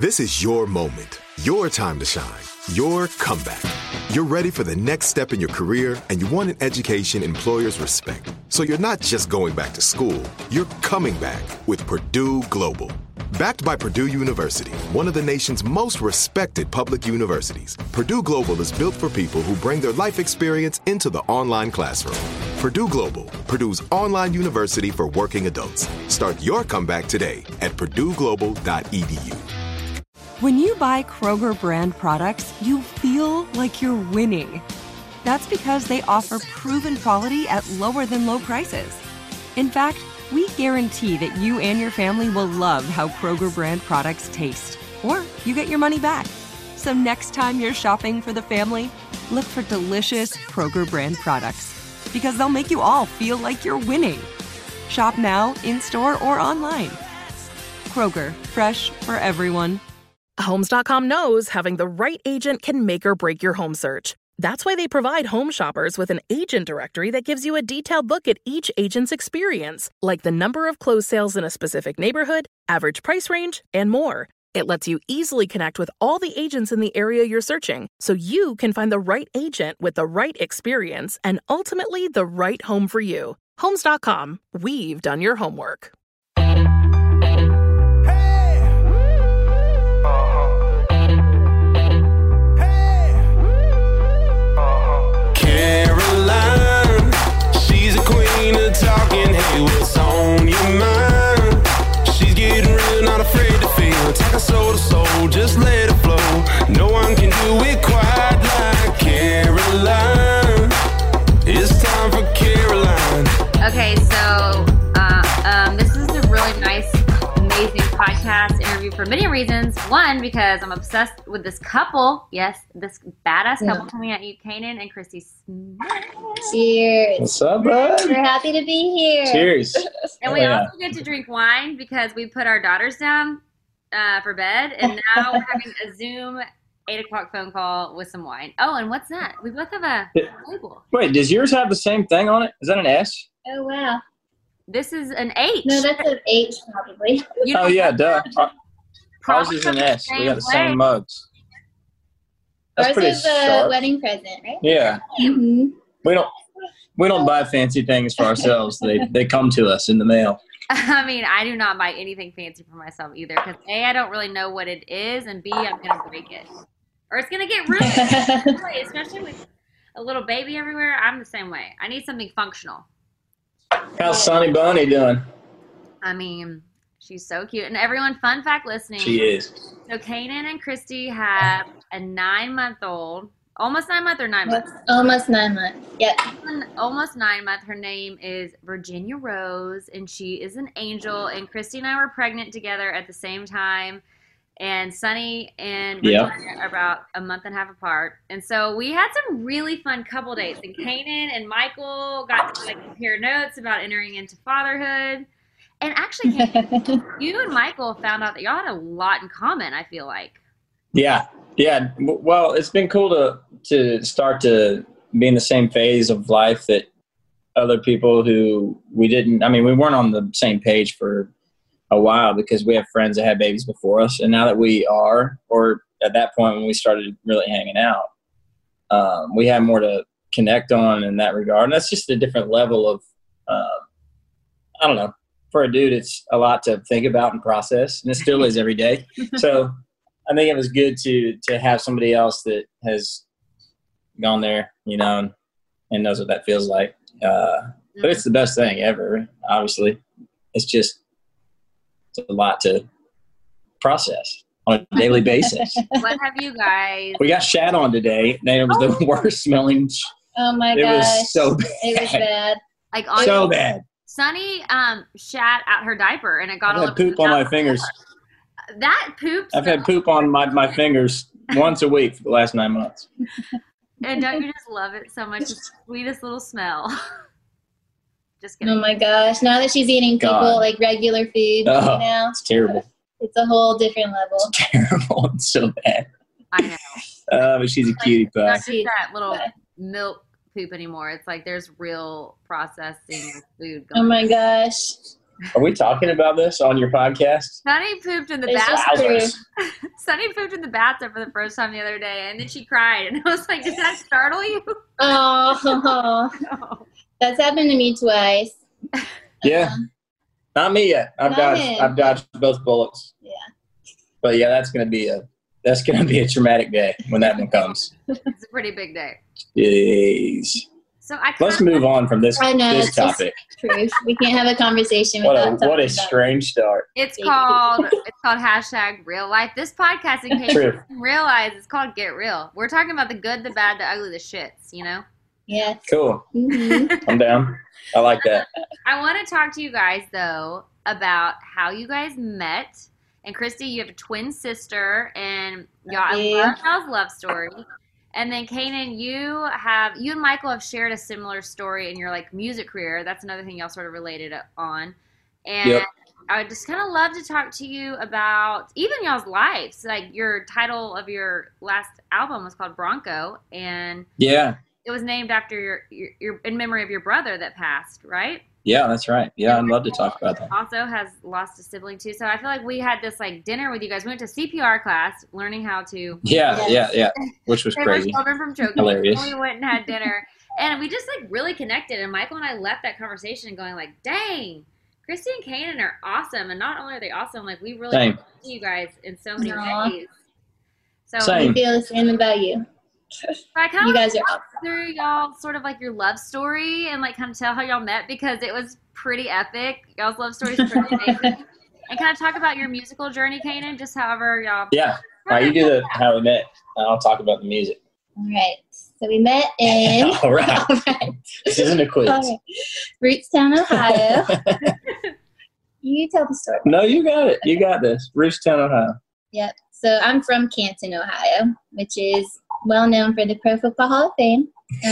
This is your moment, your time to shine, your comeback. You're ready for the next step in your career, and you want an education employers respect. So you're not just going back to school, you're coming back with Purdue Global. Backed by Purdue University, one of the nation's most respected public universities, Purdue Global is built for people who bring their life experience into the online classroom. Purdue Global, Purdue's online university for working adults. Start your comeback today at purdueglobal.edu. When you buy Kroger brand products, you feel like you're winning. That's because they offer proven quality at lower than low prices. In fact, we guarantee that you and your family will love how Kroger brand products taste, or you get your money back. So next time you're shopping for the family, look for delicious Kroger brand products, because they'll make you all feel like you're winning. Shop now, in-store, or online. Kroger, fresh for everyone. Homes.com knows having the right agent can make or break your home search. That's why they provide home shoppers with an agent directory that gives you a detailed look at each agent's experience, like the number of closed sales in a specific neighborhood, average price range, and more. It lets you easily connect with all the agents in the area you're searching, so you can find the right agent with the right experience and ultimately the right home for you. Homes.com. We've done your homework. Caroline, she's a queen of talking. Hey, what's on your mind? She's getting real, not afraid to feel. Take her soul to soul, just let it flow. No one can do it quite like Caroline. It's time for Caroline. Okay, so this is a really nice, amazing podcast interview for many reasons. One, because I'm obsessed with this couple. Yes, this badass couple coming at you, Kanan and Christy Smith. Cheers. What's up, bud? We're happy to be here. Cheers. And we also get to drink wine because we put our daughters down for bed, and now we're having a Zoom 8 o'clock phone call with some wine. Oh, and what's that? We both have a label. Wait, does yours have the same thing on it? Is that an S? Oh, wow. This is an H. No, that's an H, probably. Oh, yeah, duh. Ours is an S. We got the same mugs. That's Ours is a wedding present, right? Yeah. Mm-hmm. We don't buy fancy things for ourselves. They come to us in the mail. I mean, I do not buy anything fancy for myself either because A, I don't really know what it is, and B, I'm going to break it. Or it's going to get ruined, especially with a little baby everywhere. I'm the same way. I need something functional. How's Sunny Bunny doing? I mean, she's so cute. And everyone, fun fact listening. She is. So Kanan and Christy have a 9-month-old. Almost 9 months or 9 months? Almost 9 months. Yep. Almost 9 months. Her name is Virginia Rose, and she is an angel. And Christy and I were pregnant together at the same time. And Sunny and Virginia are about a month and a half apart. And so we had some really fun couple dates. And Kanan and Michael got to compare notes about entering into fatherhood. And actually, Kanan, you and Michael found out that y'all had a lot in common, I feel like. Yeah. Yeah. Well, it's been cool to start to be in the same phase of life that other people who we weren't on the same page for a while because we have friends that had babies before us. And now that we are, or at that point when we started really hanging out, we have more to connect on in that regard. And that's just a different level of, I don't know, for a dude, it's a lot to think about and process, and it still is every day. So I think it was good to have somebody else that has gone there, and knows what that feels like. But it's the best thing ever, obviously. It's a lot to process on a daily basis. What have you guys? We got shat on today, and it was the worst smelling. Oh my gosh. It was so bad. It was bad. So bad. Sunny shat out her diaper, and it got all I had poop on my fingers. That poop. I've had poop on my fingers once a week for the last 9 months. And don't you just love it so much? The sweetest little smell. Just kidding. Oh my gosh. Now that she's eating regular food now. It's terrible. It's a whole different level. It's terrible. It's so bad. I know. But she's a cutie pie. Not just that little milk poop anymore. It's like there's real processing of food going on. Oh my gosh. Are we talking about this on your podcast? Sunny pooped in the It's just bathtub. true. Sunny pooped in the bathtub for the first time the other day, and then she cried, and I was like, "Did that startle you?" Oh, No. that's happened to me twice. Yeah. Not me yet. I've dodged both bullets. Yeah. But yeah, that's gonna be a traumatic day when that one comes. It's a pretty big day. Jeez. So Let's move on from this I know, this it's just topic. true. We can't have a conversation What without a talking about strange start. It's called hashtag real life. This podcast, in case True. you didn't realize, it's called Get Real. We're talking about the good, the bad, the ugly, the shits, you know? Yes. Cool. Mm-hmm. I'm down. I like that. I want to talk to you guys, though, about how you guys met. And Christy, you have a twin sister, and I love y'all's love story. And then Kanan, you and Michael have shared a similar story in your like music career. That's another thing y'all sort of related on. And I would just kind of love to talk to you about even y'all's lives. Like your title of your last album was called Bronco, and Yeah. it was named after your in memory of your brother that passed, right? Yeah, that's right. Yeah, I'd love to talk about that. Also has lost a sibling too. So I feel like we had this like dinner with you guys. We went to CPR class, learning how to Yeah. Which was save our crazy. children from choking. Hilarious. And we went and had dinner, and we just like really connected. And Michael and I left that conversation going like, "Dang, Christy and Kanan are awesome." And not only are they awesome, like we really Same. see you guys in so many Aw. ways. So Same. I feel the same about you. I kind You of guys are awesome. through y'all sort of like your love story and like kind of tell how y'all met because it was pretty epic. Y'all's love story is pretty amazing. And kind of talk about your musical journey, Kanan, just however y'all. Yeah. All right, you do how we met, and I'll talk about the music. All right. So we met in All right. All right. This isn't a quiz. All right. Rootstown, Ohio. You tell the story. No, you got it. You got this. Rootstown, Ohio. Yep. So I'm from Canton, Ohio, which is well known for the Pro Football Hall of Fame.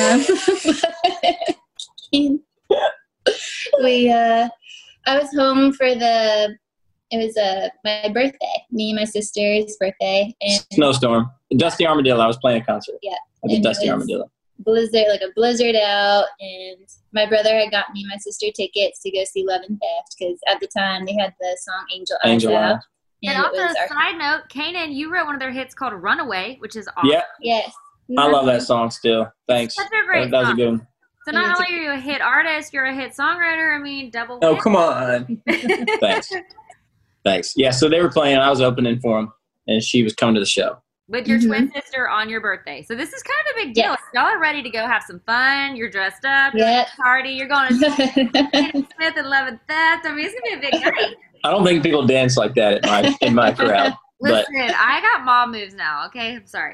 I was home for my birthday, me and my sister's birthday, and Snowstorm. Dusty Armadillo. I was playing a concert. Yeah. I did And it Dusty was Armadillo. blizzard out, and my brother had gotten me and my sister tickets to go see Love and Theft because at the time they had the song Angel Eyes out. And it also, was our side note, Kanan, you wrote one of their hits called Runaway, which is awesome. Yeah, yes. I love that song still. Thanks. Such a great That was a song. good one. So not only are you a hit artist, you're a hit songwriter. I mean, double Oh, win. come on. Thanks. Yeah, so they were playing. I was opening for them, and she was coming to the show. With your twin sister on your birthday. So this is kind of a big deal. Yes. Y'all are ready to go have some fun. You're dressed up. You're Yep. at a party. You're going to see Smith and Love and Theft. I mean, it's going to be a big night. I don't think people dance like that in my crowd. But Listen, I got mom moves now, okay? I'm sorry.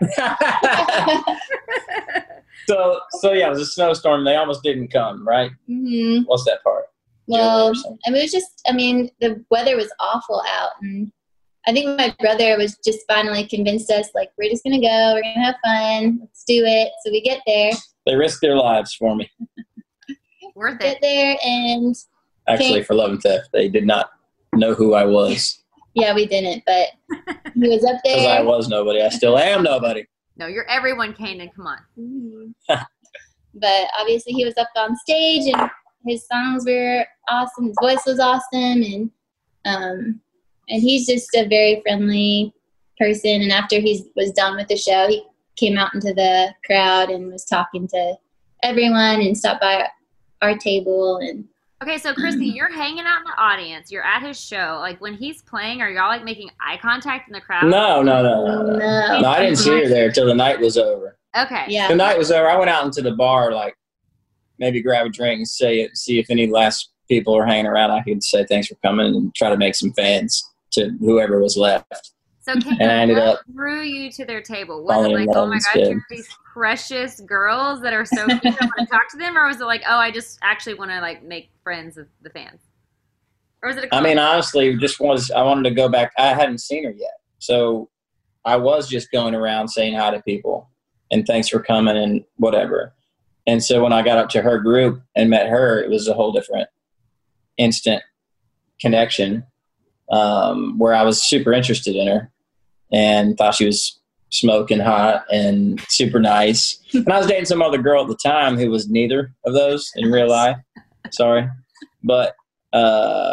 so yeah, it was a snowstorm. They almost didn't come, right? Mm-hmm. What's that part? Well, the weather was awful out, and I think my brother was just finally convinced us, like, we're just going to go, we're going to have fun, let's do it. So we get there. They risked their lives for me. Worth Get it. there, and Actually, for Love and Theft, they did not know who I was. yeah, we didn't, but he was up Because I there. was nobody. I still am nobody. No, you're everyone, Kanan. Come on. Mhm. But obviously he was up on stage, and his songs were awesome. His voice was awesome, and he's just a very friendly person. And after he was done with the show, he came out into the crowd and was talking to everyone and stopped by our table. And Okay, so Christy, you're hanging out in the audience. You're at his show. Like, when he's playing, are y'all, like, making eye contact in the crowd? No. no, No, I didn't see her there till the night was over. Okay. yeah, The night was over. I went out into the bar, like, maybe grab a drink and see if any last people are hanging around. I could say thanks for coming and try to make some fans to whoever was left. So And I Kanan, ended what up drew you to their table? Was it falling in like, love oh my gosh, instead. you're these precious girls that are so cute, I want to talk to them? Or was it like, oh, I just actually want to, like, make friends with the fans? Or was it a I mean, honestly, I wanted to go back. I hadn't seen her yet. So I was just going around saying hi to people and thanks for coming and whatever. And so when I got up to her group and met her, it was a whole different instant connection where I was super interested in her and thought she was smoking hot and super nice. And I was dating some other girl at the time who was neither of those in real life. Sorry. But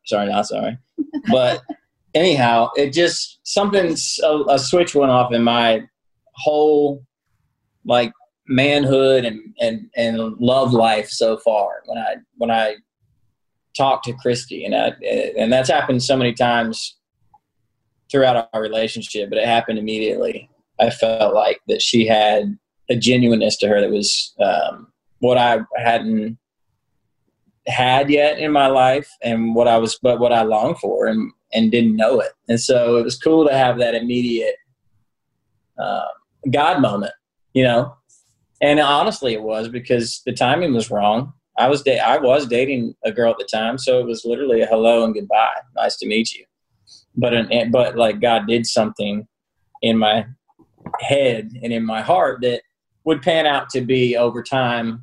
Sorry, not sorry. But anyhow, it just a switch went off in my whole like manhood and love life so far when I talked to Christy, and that's happened so many times throughout our relationship, but it happened immediately. I felt like that she had a genuineness to her that was what I hadn't had yet in my life, and what I longed for and didn't know it. And so it was cool to have that immediate God moment, you know. And honestly, it was because the timing was wrong. I was dating a girl at the time, so it was literally a hello and goodbye. Nice to meet you. But like God did something in my head and in my heart that would pan out to be over time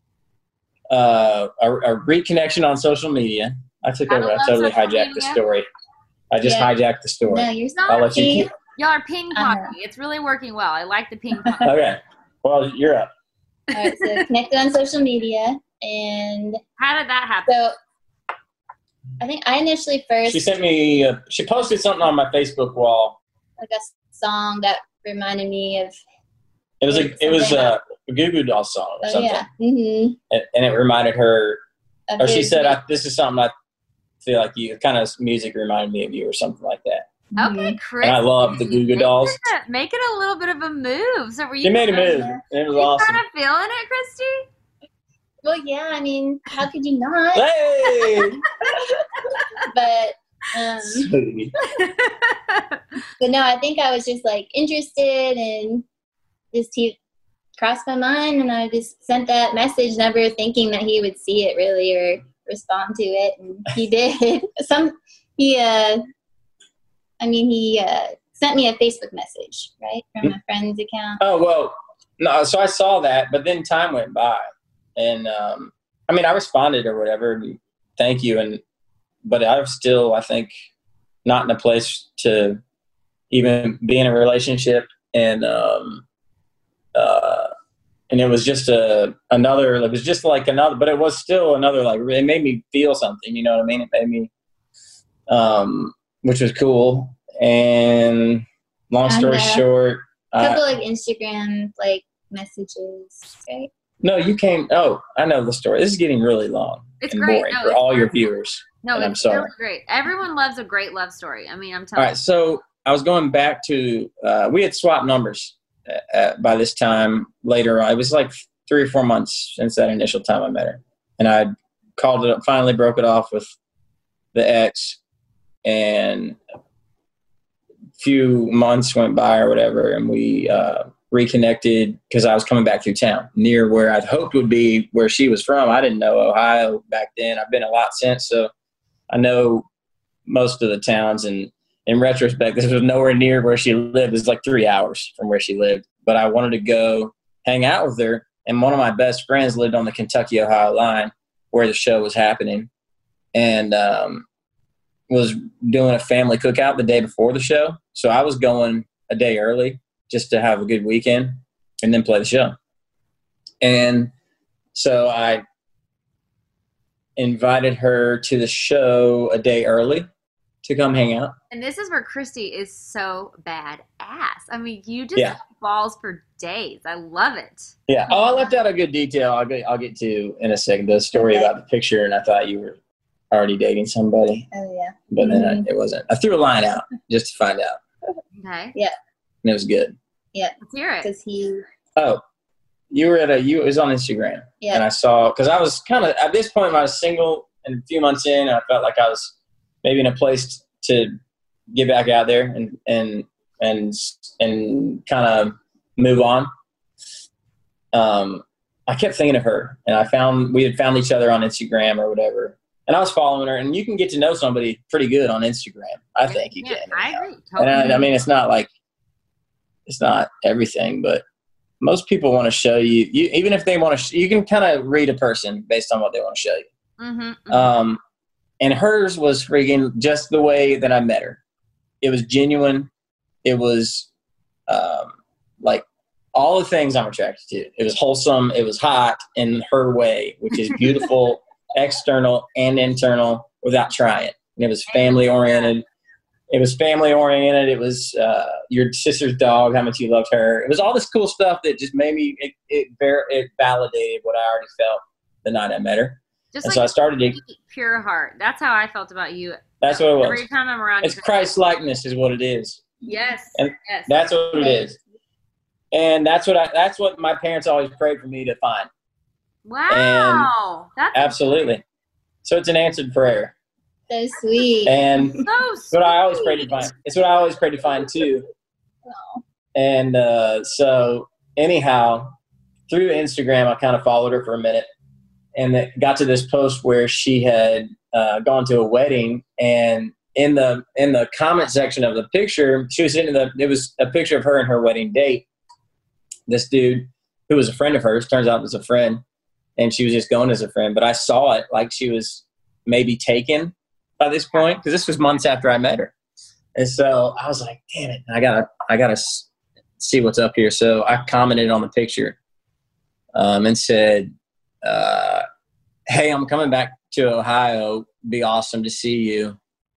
a reconnection on social media. I took over. I totally hijacked the story. I just hijacked the story. No, you're I'll let you. Y'all are ping-ponging. It's really working well. I like the ping-pong. Okay. Well, you're up. All right, so connected on social media. And how did that happen? So I think I initially first. She sent me. She posted something on my Facebook wall. Like a song that reminded me of. It was a Goo Goo Dolls song or something. Yeah. Mm-hmm. And it reminded her. Or she said, "This is something I feel like you kind of music reminded me of you," or something like that. Okay, Chris. And I love the Goo Goo Dolls. Make it a little bit of a move. So were you? She made a move. It was awesome. Kind of feeling it, Christy? Well, yeah. I mean, how could you not? Hey. But but no, I think I was just like interested, and just he crossed my mind, and I just sent that message, never thinking that he would see it really or respond to it, and he did. He sent me a Facebook message, right, from a friend's account. Oh, well, no, so I saw that, but then time went by, and I responded or whatever, and thank you, but I'm still, I think, not in a place to even be in a relationship, and it was just another, but it was still another, like, it made me feel something, you know what I mean? It made me, which was cool. And long story short, a couple like Instagram like messages, right? No, you came. Oh, I know the story. This is getting really long. It's and great boring for all your viewers. No, I'm sorry. Really great. Everyone loves a great love story. I mean, I'm telling you. All right, so I was going back to. We had swapped numbers by this time. Later on, it was like 3 or 4 months since that initial time I met her, and I called it up. Finally, broke it off with the ex, and few months went by or whatever, and we reconnected because I was coming back through town near where I'd hoped would be where she was from. I didn't know Ohio back then. I've been a lot since, so I know most of the towns, and in retrospect, this was nowhere near where she lived. It was like 3 hours from where she lived, but I wanted to go hang out with her, and one of my best friends lived on the Kentucky-Ohio line where the show was happening, and was doing a family cookout the day before the show. So I was going a day early just to have a good weekend and then play the show. And so I invited her to the show a day early to come hang out. And this is where Christy is so badass. I mean, you just have balls for days. I love it. Yeah. Oh, I left out a good detail I'll get to in a second. The story about the picture, and I thought you were already dating somebody. Oh, yeah. But then it wasn't. I threw a line out just to find out. Okay. Yeah. And it was good. Yeah. Let's hear it. Because he... Oh, you were it was on Instagram. Yeah. And I saw, because I was kind of, at this point, I was single and a few months in, and I felt like I was maybe in a place to get back out there and kind of move on. I kept thinking of her, and we had found each other on Instagram or whatever. And I was following her, and you can get to know somebody pretty good on Instagram. I think you can. I agree. Totally. And I mean, it's not everything, but most people want to show you even if they want to, you can kind of read a person based on what they want to show you. Mm-hmm, mm-hmm. And hers was freaking just the way that I met her. It was genuine. It was like all the things I'm attracted to. It was wholesome. It was hot in her way, which is beautiful. External and internal without trying. and it was family oriented. It was your sister's dog, how much you loved her. It was all this cool stuff that just made me, it validated what I already felt the night I met her. So I started to pure heart. That's how I felt about you. That's what it was. Every time I'm around you. It's Christ likeness is what it is. Yes. And that's what it is. And that's what my parents always prayed for me to find. Wow. That's absolutely. So it's an answered prayer. So sweet. And it's what I always prayed to find. It's what I always prayed to find too. Oh. And so anyhow, through Instagram, I kind of followed her for a minute, and it got to this post where she had gone to a wedding, and in the comment section of the picture, she was it was a picture of her and her wedding date. This dude who was a friend of hers, turns out was a friend, and she was just going as a friend. But I saw it like she was maybe taken by this point, because this was months after I met her. And so I was like, damn it, I gotta see what's up here. So I commented on the picture and said, hey, I'm coming back to Ohio. Be awesome to see you.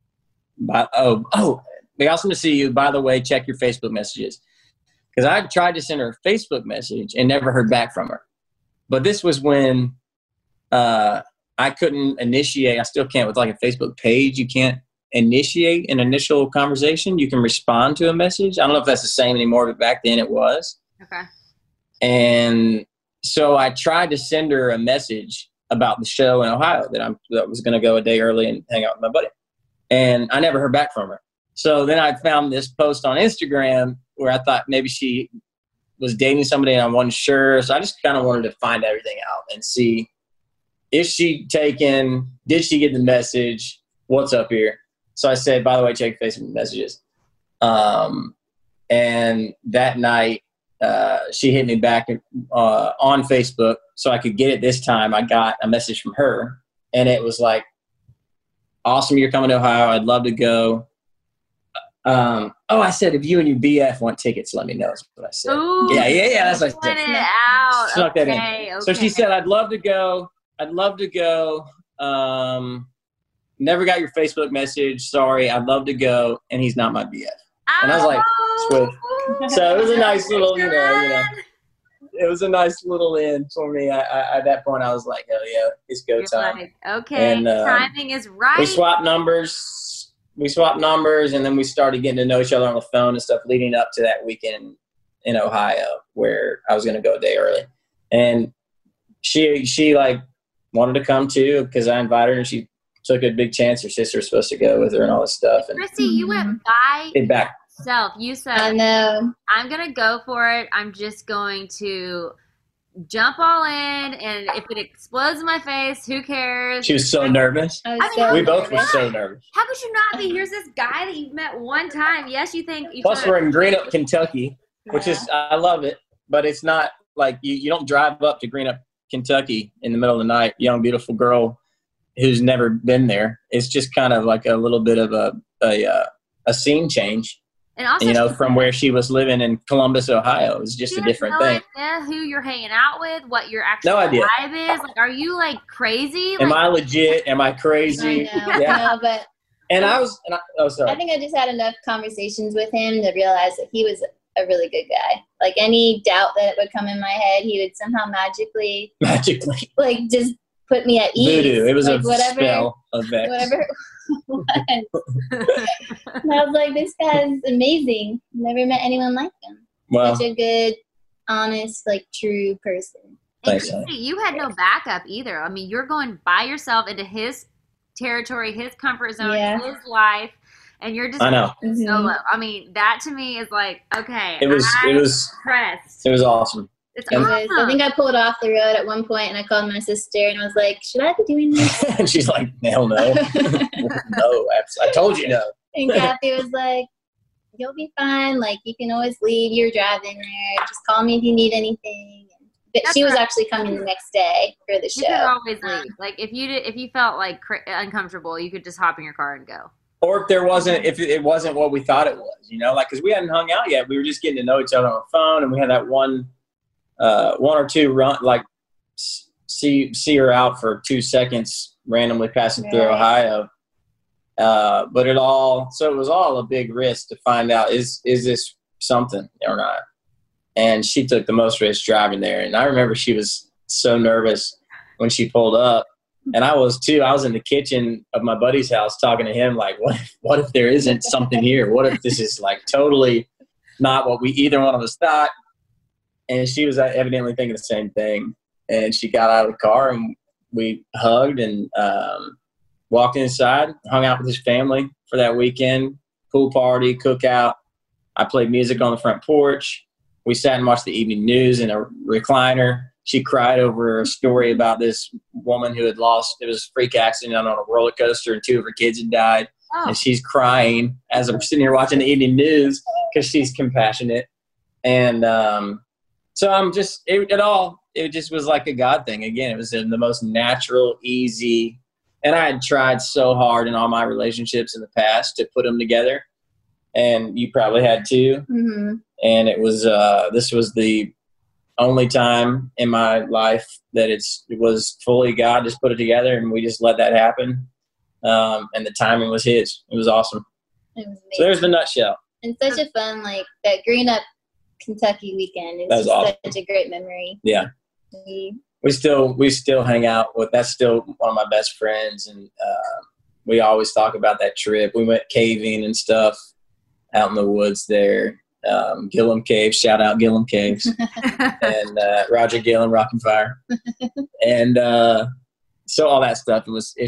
Be awesome to see you. By the way, check your Facebook messages. Because I tried to send her a Facebook message and never heard back from her. But this was when I couldn't initiate. I still can't with like a Facebook page. You can't initiate an initial conversation. You can respond to a message. I don't know if that's the same anymore, but back then it was. Okay. And so I tried to send her a message about the show in Ohio that was going to go a day early and hang out with my buddy. And I never heard back from her. So then I found this post on Instagram where I thought maybe she was dating somebody and I wasn't sure. So I just kind of wanted to find everything out and see, is she taken? Did she get the message? What's up here? So I said, by the way, check Facebook messages. And that night, she hit me back on Facebook so I could get it this time. I got a message from her, and it was like, awesome, you're coming to Ohio. I'd love to go. I said, if you and your BF want tickets, let me know. That's what I said. Ooh, yeah. That's what I said. Snuck that in. Okay. So she said, I'd love to go. Never got your Facebook message. Sorry. I'd love to go. And he's not my BF. And I was like, sweet. So it was a nice little, it was a nice little in for me. At that point, I was like, hell yeah, it's go time. Like, okay, and, timing is right. We swapped numbers, and then we started getting to know each other on the phone and stuff leading up to that weekend in Ohio where I was going to go a day early. And she like wanted to come too because I invited her, and she took a big chance. Her sister was supposed to go with her and all this stuff. And Chrissy, you went by yourself. You said, I know. I'm going to go for it. I'm just going to jump all in, and if it explodes in my face, who cares? She was so nervous. We both were so nervous. How could you not be? Here's this guy that you've met one time. Yes, you think. Plus, we're in Greenup, Kentucky, which is, I love it, but it's not like you don't drive up to Greenup, Kentucky in the middle of the night, young, beautiful girl who's never been there. It's just kind of like a little bit of a scene change. And also, from where she was living in Columbus, Ohio, it was just a different thing. Idea who you're hanging out with, what your actual vibe is. Like, are you like crazy? Am I legit? Am I crazy? I know, yeah. But sorry. I think I just had enough conversations with him to realize that he was a really good guy. Like any doubt that would come in my head, he would somehow magically, like just put me at ease. Voodoo. It was like, a spell of Vex. Whatever. And I was like, this guy's amazing. Never met anyone like him. Wow. Such a good, honest, like true person. Thanks, you had no backup either. I mean, you're going by yourself into his territory, his comfort zone, his life, and you're just solo. I mean, that to me is like, okay. It was impressed. It was awesome. It's awesome. I think I pulled off the road at one point, and I called my sister, and I was like, should I be doing this? And she's like, hell no. No, I told you no. And Kathy was like, you'll be fine. Like, you can always leave. You're driving there. Just call me if you need anything. But she was actually coming the next day for the show. You could always leave. Like, if you felt like uncomfortable, you could just hop in your car and go. Or if it wasn't what we thought it was, like, because we hadn't hung out yet. We were just getting to know each other on the phone, and we had that one or two run, like see her out for 2 seconds randomly passing through Ohio. But it was all a big risk to find out, is this something or not? And she took the most risk driving there. And I remember she was so nervous when she pulled up. And I was too. I was in the kitchen of my buddy's house talking to him like, what if there isn't something here? What if this is like totally not what we either one of us thought? And she was evidently thinking the same thing. And she got out of the car and we hugged and walked inside, hung out with his family for that weekend, pool party, cookout. I played music on the front porch. We sat and watched the evening news in a recliner. She cried over a story about this woman who had lost, it was a freak accident on a roller coaster and 2 of her kids had died. Oh. And she's crying as I'm sitting here watching the evening news because she's compassionate. And so I'm just, it just was like a God thing. Again, it was the most natural, easy, and I had tried so hard in all my relationships in the past to put them together. And you probably had too. Mm-hmm. And it was, this was the only time in my life that it was fully God just put it together, and we just let that happen. And the timing was His. It was awesome. It was amazing. So there's the nutshell. And such a fun, like that Green Up Kentucky weekend. It was awesome. Such a great memory. Yeah. We still hang out with. That's still one of my best friends, and we always talk about that trip. We went caving and stuff out in the woods there. Gillum Caves, shout out Gillum Caves, and Roger Gillum, Rock and Fire, and so all that stuff.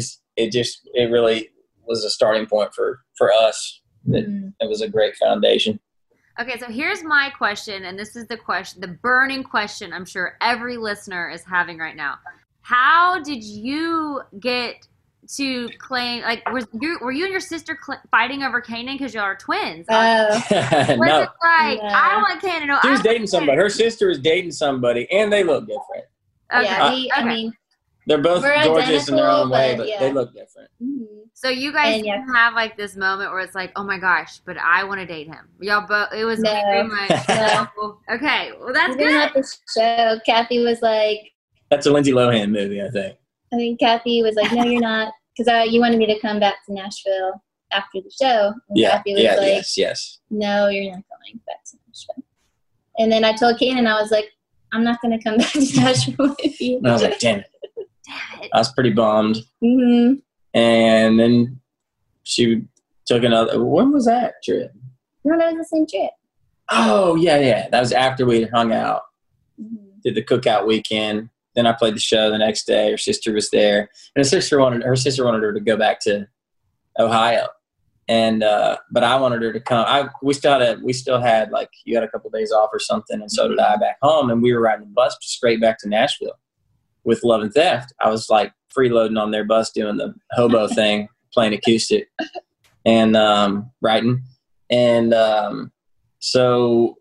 It really was a starting point for us. It was a great foundation. Okay, so here's my question, and this is the burning question I'm sure every listener is having right now. How did you get to claim, like, were you and your sister fighting over Kanan because y'all are twins? No. It like, I want Kanan. No, she was dating somebody. Her sister was dating somebody, and they look different. Okay. Yeah, I mean, they're both gorgeous in their own way, but they look different. Mm-hmm. So you guys didn't have like this moment where it's like, oh my gosh, but I want to date him. Y'all both. It was very much. Okay, well that's good. At the show, Kathy was like, "That's a Lindsay Lohan movie, I think." I think Kathy was like, "No, you're not," because you wanted me to come back to Nashville after the show. And Kathy was like, yes. No, you're not going back to Nashville. And then I told Kanan, I was like, I'm not going to come back to Nashville with you. And I was like, damn it. I was pretty bummed. Mm-hmm. And then she took another. When was that trip? No, that was the same trip. Oh, yeah. That was after we hung out. Mm-hmm. Did the cookout weekend. Then I played the show the next day. Her sister was there, and her sister wanted her to go back to Ohio, and but I wanted her to come. We still had like, you had a couple of days off or something, and so did I back home, and we were riding the bus straight back to Nashville with Love and Theft. I was like freeloading on their bus doing the hobo thing, playing acoustic and writing, and so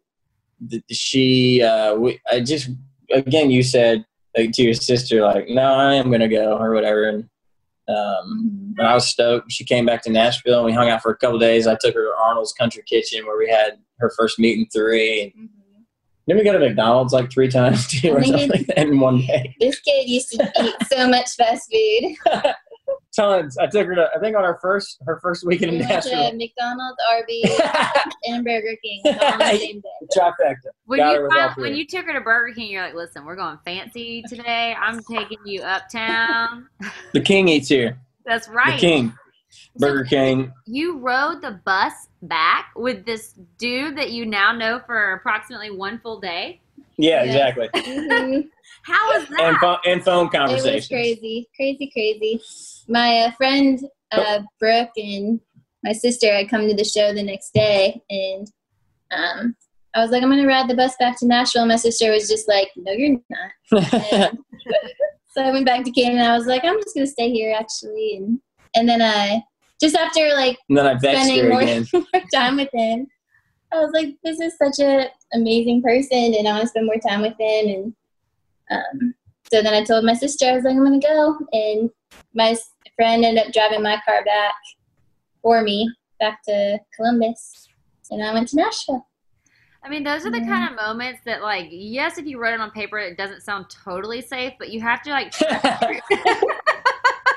you said. Like, to your sister, like, no, I am going to go or whatever. And I was stoked. She came back to Nashville and we hung out for a couple of days. I took her to Arnold's Country Kitchen where we had her first meet and three. And then we go to McDonald's like 3 times too, or something like that in one day. This kid used to eat so much fast food. Tons. I took her to, I think on her first weekend in Nashville. McDonald's, Arby's, and Burger King on the same day. Trifecta. When you took her to Burger King, you're like, listen, we're going fancy today. I'm taking you uptown. The King eats here. That's right. The King. Burger King. You rode the bus back with this dude that you now know for approximately 1 full day? Yeah, exactly. Mm-hmm. How was that? And phone conversations. It was crazy. My friend Brooke and my sister had come to the show the next day, and I was like, I'm going to ride the bus back to Nashville. My sister was just like, no, you're not. And so I went back to Kanan, and I was like, I'm just going to stay here, actually. And then just after, like, spending more time with him, I was like, this is such an amazing person, and I want to spend more time with him. And so then I told my sister, I was like, I'm going to go. And my friend ended up driving my car back for me, back to Columbus. And I went to Nashville. I mean, those are the kind of moments that, like, yes, if you wrote it on paper, it doesn't sound totally safe, but you have to, like,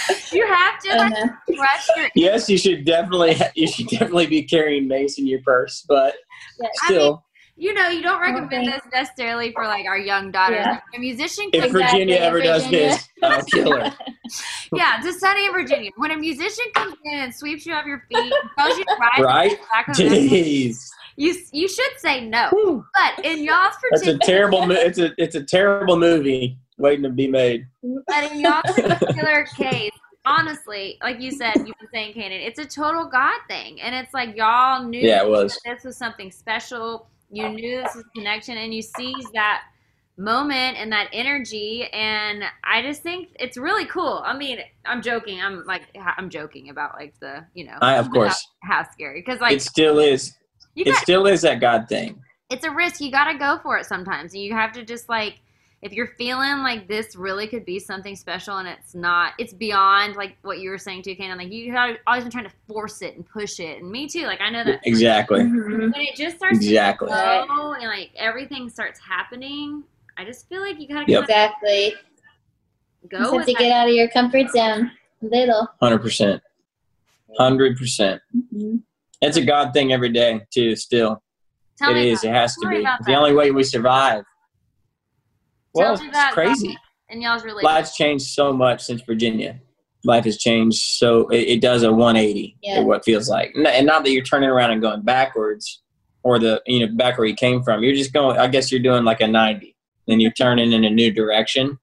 You have to brush your. Yes, you should definitely be carrying mace in your purse, but still. You don't recommend this necessarily for like our young daughters. Yeah. Like, a musician. If Virginia ever does this, I'll kill her. Yeah, to Sunny in Virginia. When a musician comes in and sweeps you off your feet and tells you to ride right? Jeez. You should say no. Whew. But in y'all's particular, it's a terrible movie waiting to be made. But in y'all's particular case, honestly, like you said, you've been saying, Kanan, it's a total God thing, and it's like y'all knew it was. This was something special. You knew this was a connection, and you seized that moment and that energy, and I just think it's really cool. I mean, I'm joking. I'm joking about like the of course how scary, because like it still is. It still is that God thing. It's a risk. You got to go for it sometimes, and you have to just like, if you're feeling like this really could be something special and it's not, it's beyond like what you were saying too, Kanan. Like you have always been trying to force it and push it, and me too. Like I know that exactly. When it just starts to go and like everything starts happening, I just feel like you gotta exactly go. You have to get out of your comfort zone a little. 100%. 100%. It's a God thing every day too. Still, it is. It has to be. It's the only way we survive. Well, it's crazy. And y'all's relationship. Life's changed so much since Virginia. Life has changed so it does a 180 of what feels like, and not that you're turning around and going backwards, or back where you came from. You're just going. I guess you're doing like a 90, and you're turning in a new direction.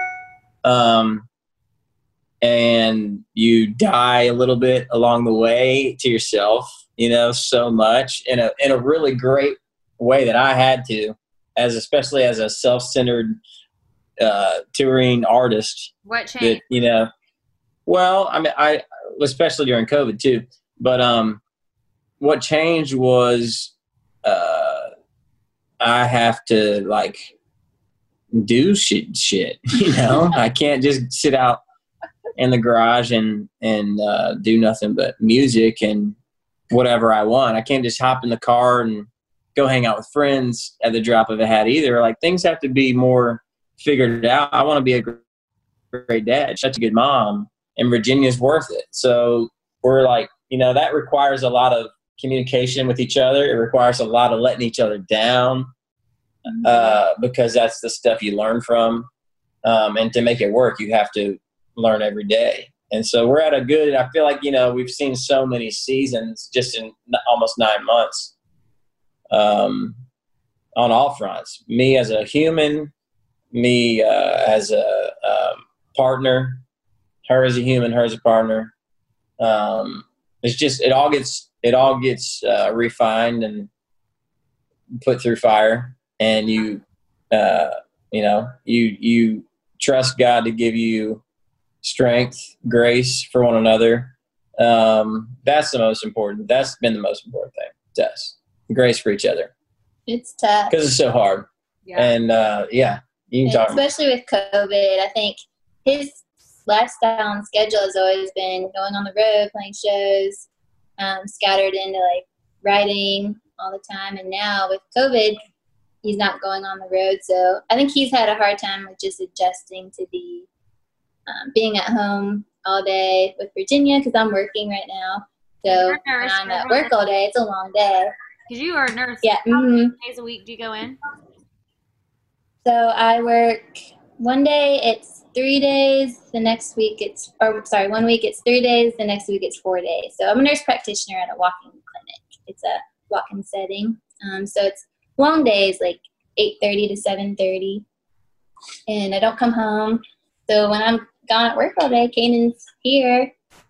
And you die a little bit along the way to yourself, so much in a really great way that I had to. Especially as a self-centered touring artist. What changed? Well, I mean, especially during COVID too. But what changed was I have to like do shit. I can't just sit out in the garage and do nothing but music and whatever I want. I can't just hop in the car and go hang out with friends at the drop of a hat either. Like things have to be more figured out. I want to be a great dad, such a good mom, and Virginia's worth it. So we're like, that requires a lot of communication with each other. It requires a lot of letting each other down because that's the stuff you learn from. And to make it work, you have to learn every day. And so we're at I feel like, we've seen so many seasons just in almost 9 months. On all fronts, me as a human, me as a partner, her as a human, her as a partner. It's just it all gets refined and put through fire, and you trust God to give you strength, grace for one another. That's the most important. That's been the most important thing to us. Grace for each other. It's tough because it's so hard. Yeah. And you can talk. Especially with COVID, I think his lifestyle and schedule has always been going on the road, playing shows, scattered into like writing all the time. And now with COVID, he's not going on the road. So I think he's had a hard time with just adjusting to being at home all day with Virginia, because I'm working right now. So when I'm at work all day, it's a long day. Because you are a nurse. Yeah. How many days a week do you go in? So I work one day, it's 3 days. The next week one week it's 3 days. The next week it's 4 days. So I'm a nurse practitioner at a walk-in clinic. It's a walk-in setting. So it's long days, like 8:30 to 7:30. And I don't come home. So when I'm gone at work all day, Kanan's here.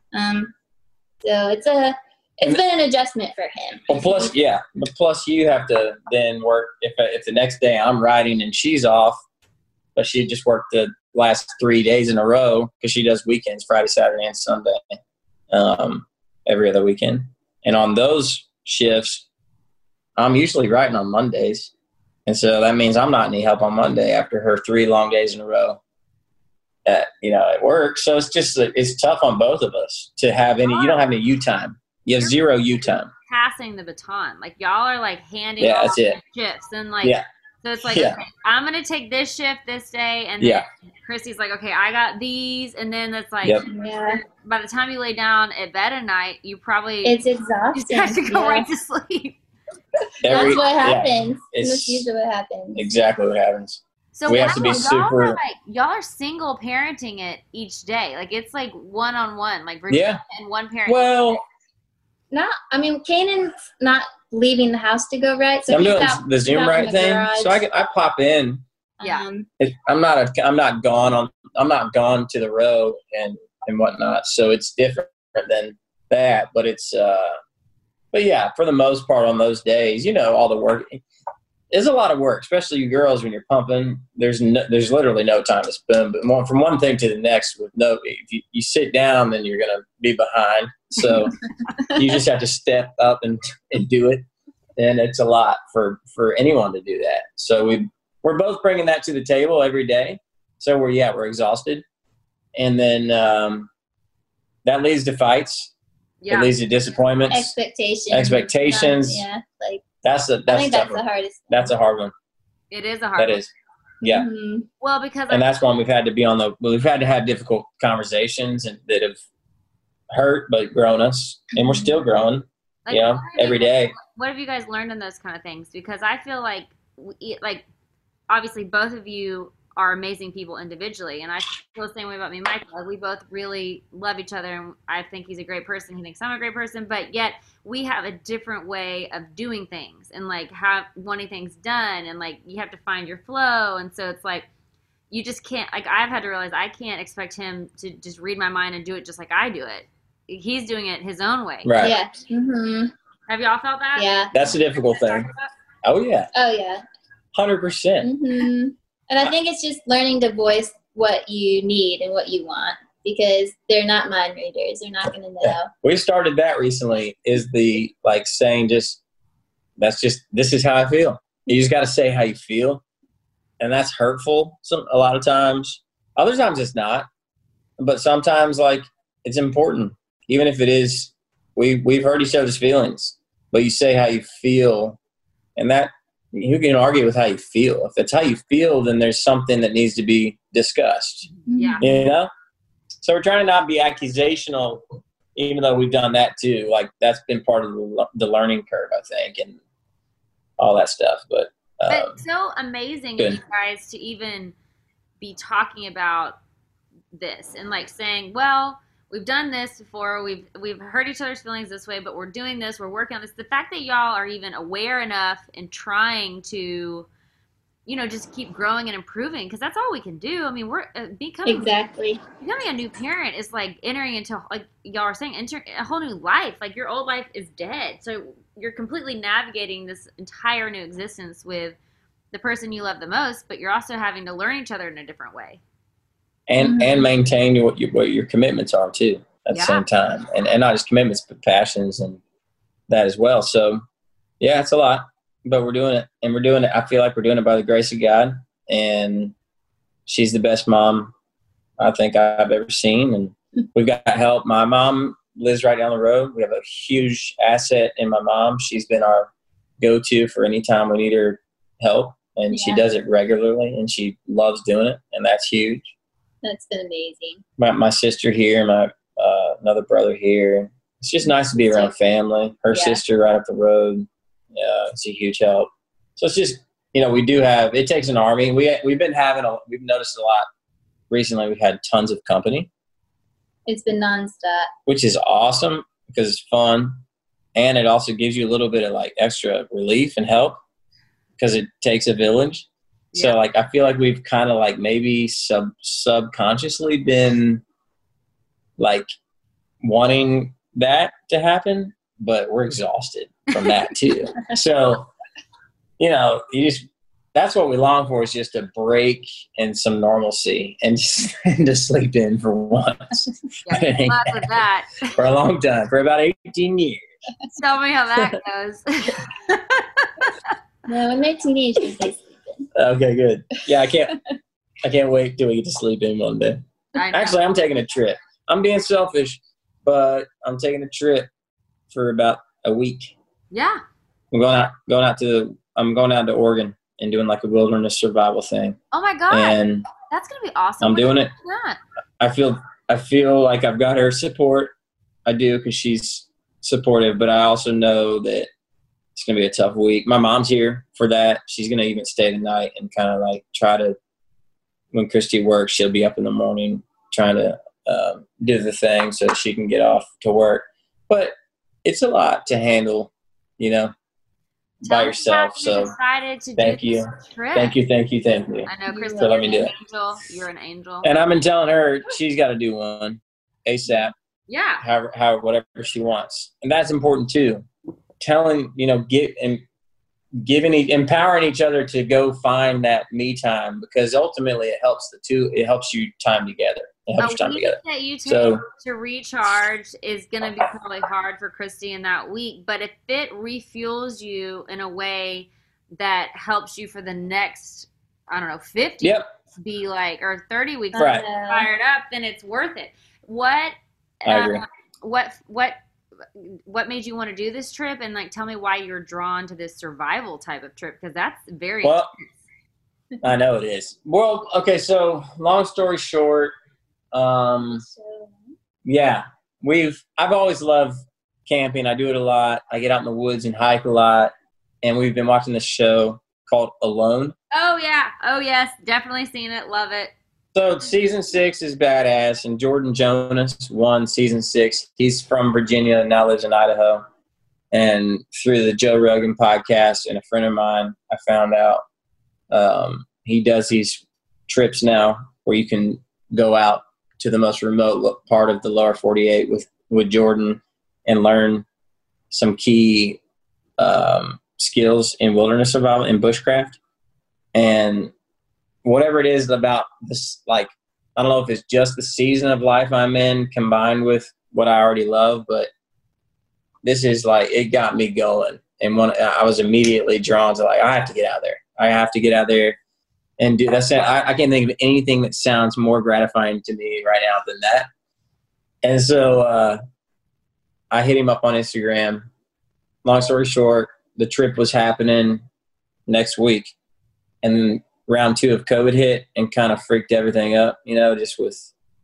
So it's been an adjustment for him. Well, plus you have to then work if the next day I'm riding and she's off, but she just worked the last 3 days in a row because she does weekends, Friday, Saturday, and Sunday, every other weekend. And on those shifts, I'm usually riding on Mondays, and so that means I'm not any help on Monday after her 3 long days in a row at work. So it's tough on both of us to have any. You don't have any U time. You have 0 U time. Passing the baton, like y'all are like handing off the shifts, and like So it's like, okay, I'm going to take this shift this day. And then Christy's like, okay, I got these. And then it's like, by the time you lay down at bed at night, you probably. It's exhausting. You have to go right to sleep. That's what happens. That's usually what happens. Exactly what happens. So we have to be super. Y'all are single parenting it each day. Like it's like one-on-one, like Virginia and one parent. Well, Kanan's not leaving the house to go right. So I'm doing the Zoom right thing, so I pop in. Yeah. I'm not gone to the road and whatnot. So it's different than that, but it's but yeah, for the most part on those days, all the work. It's a lot of work, especially you girls when you're pumping. There's literally no time to spend. But from one thing to the next, if you sit down, then you're gonna be behind. So you just have to step up and do it, and it's a lot for anyone to do that. So we're both bringing that to the table every day. So we're exhausted, and then that leads to fights. Yeah. It leads to disappointments, expectations. Yeah, like. I think that's the hardest. That's a hard one. It is a hard one. That is. Yeah. Mm-hmm. Well, because that's one we've had to have difficult conversations and that have hurt but grown us, and we're still growing. Every day. What have you guys learned in those kind of things? Because I feel like obviously both of you are amazing people individually, and I feel the same way about me and Michael. Like, we both really love each other, and I think he's a great person. He thinks I'm a great person, but yet we have a different way of doing things and wanting things done, and you have to find your flow. And so it's like you just can't. I've had to realize I can't expect him to just read my mind and do it just like I do it. He's doing it his own way. Right. Yeah. Mm-hmm. Have y'all felt that? Yeah. That's a difficult thing. Oh yeah. 100%. Mm-hmm. And I think it's just learning to voice what you need and what you want, because they're not mind readers. They're not going to know. Yeah. We started that recently, is the saying this is how I feel. You just got to say how you feel. And that's hurtful a lot of times. Other times it's not. But sometimes it's important. Even if it is, we've heard each other's feelings, but you say how you feel, and that, you can argue with how you feel. If it's how you feel, then there's something that needs to be discussed. Yeah. So we're trying to not be accusational, even though we've done that too. That's been part of the learning curve, I think, and all that stuff. But it's so amazing of you guys to even be talking about this and saying, well, we've done this before. We've hurt each other's feelings this way, but we're doing this. We're working on this. The fact that y'all are even aware enough and trying to, just keep growing and improving, because that's all we can do. I mean, we're becoming a new parent is entering into, y'all are saying, enter a whole new life. Your old life is dead. So you're completely navigating this entire new existence with the person you love the most, but you're also having to learn each other in a different way. And maintain what your commitments are too at the same time, and not just commitments but passions and that as well. So it's a lot, but we're doing it, and I feel like we're doing it by the grace of God, and she's the best mom I think I've ever seen, and we've got help. My mom lives right down the road. We have a huge asset in my mom. She's been our go-to for any time we need her help, and she does it regularly, and she loves doing it, and that's huge. That's been amazing. My sister here, my another brother here. It's just nice to be around family. Her sister right up the road. It's a huge help. So it's just, it takes an army. We've noticed a lot recently. We've had tons of company. It's been nonstop. Which is awesome because it's fun. And it also gives you a little bit of extra relief and help because it takes a village. So I feel like we've kind of maybe subconsciously been wanting that to happen, but we're exhausted from that too. So, that's what we long for, is just a break and some normalcy and just to sleep in for once. Lots of that. For a long time, for about 18 years. Tell me how that goes. No, when they're teenagers, they sleep in. Okay, good. Yeah, I can't wait till we get to sleep in one day. Actually, I'm taking a trip. I'm being selfish, but I'm taking a trip for about a week. Yeah. I'm going out to Oregon and doing like a wilderness survival thing. Oh my God. And that's going to be awesome. I'm doing it. I feel like I've got her support. I do, because she's supportive, but I also know that it's going to be a tough week. My mom's here for that. She's going to even stay the night and kind of like try to, when Christy works, she'll be up in the morning trying to do the thing so she can get off to work. But it's a lot to handle, you know, by yourself. So thank you. Thank you. I know, Christy, so let me do it. You're an angel. And I've been telling her she's got to do one ASAP. Yeah. However, whatever she wants. And that's important too. Telling, you know, empowering each other to go find that me time, because ultimately it helps you time together. It helps you time together. That you take to recharge is going to be probably hard for Christy in that week, but if it refuels you in a way that helps you for the next, 50 yep. be like, or 30 weeks right. fired up, then it's worth it. I agree. What made you want to do this trip, and like tell me why you're drawn to this survival type of trip, because that's very intense. I know it is. Well, okay, so long story short, yeah, I've always loved camping. I do it a lot. I get out in the woods and hike a lot, and we've been watching this show called Alone. Oh yeah, oh yes, definitely seen it, love it. So season 6 is badass, and Jordan Jonas won season 6. He's from Virginia and now lives in Idaho. And through the Joe Rogan podcast and a friend of mine, I found out he does these trips now where you can go out to the most remote part of the lower 48 with Jordan and learn some key skills in wilderness survival and bushcraft. And whatever it is about this, like, I don't know if it's just the season of life I'm in combined with what I already love, but this is like, it got me going. And I was immediately drawn to, like, I have to get out there. I have to get out there and do that. I can't think of anything that sounds more gratifying to me right now than that. And so I hit him up on Instagram. Long story short, the trip was happening next week. And then round 2 of COVID hit and kind of freaked everything up, you know, just with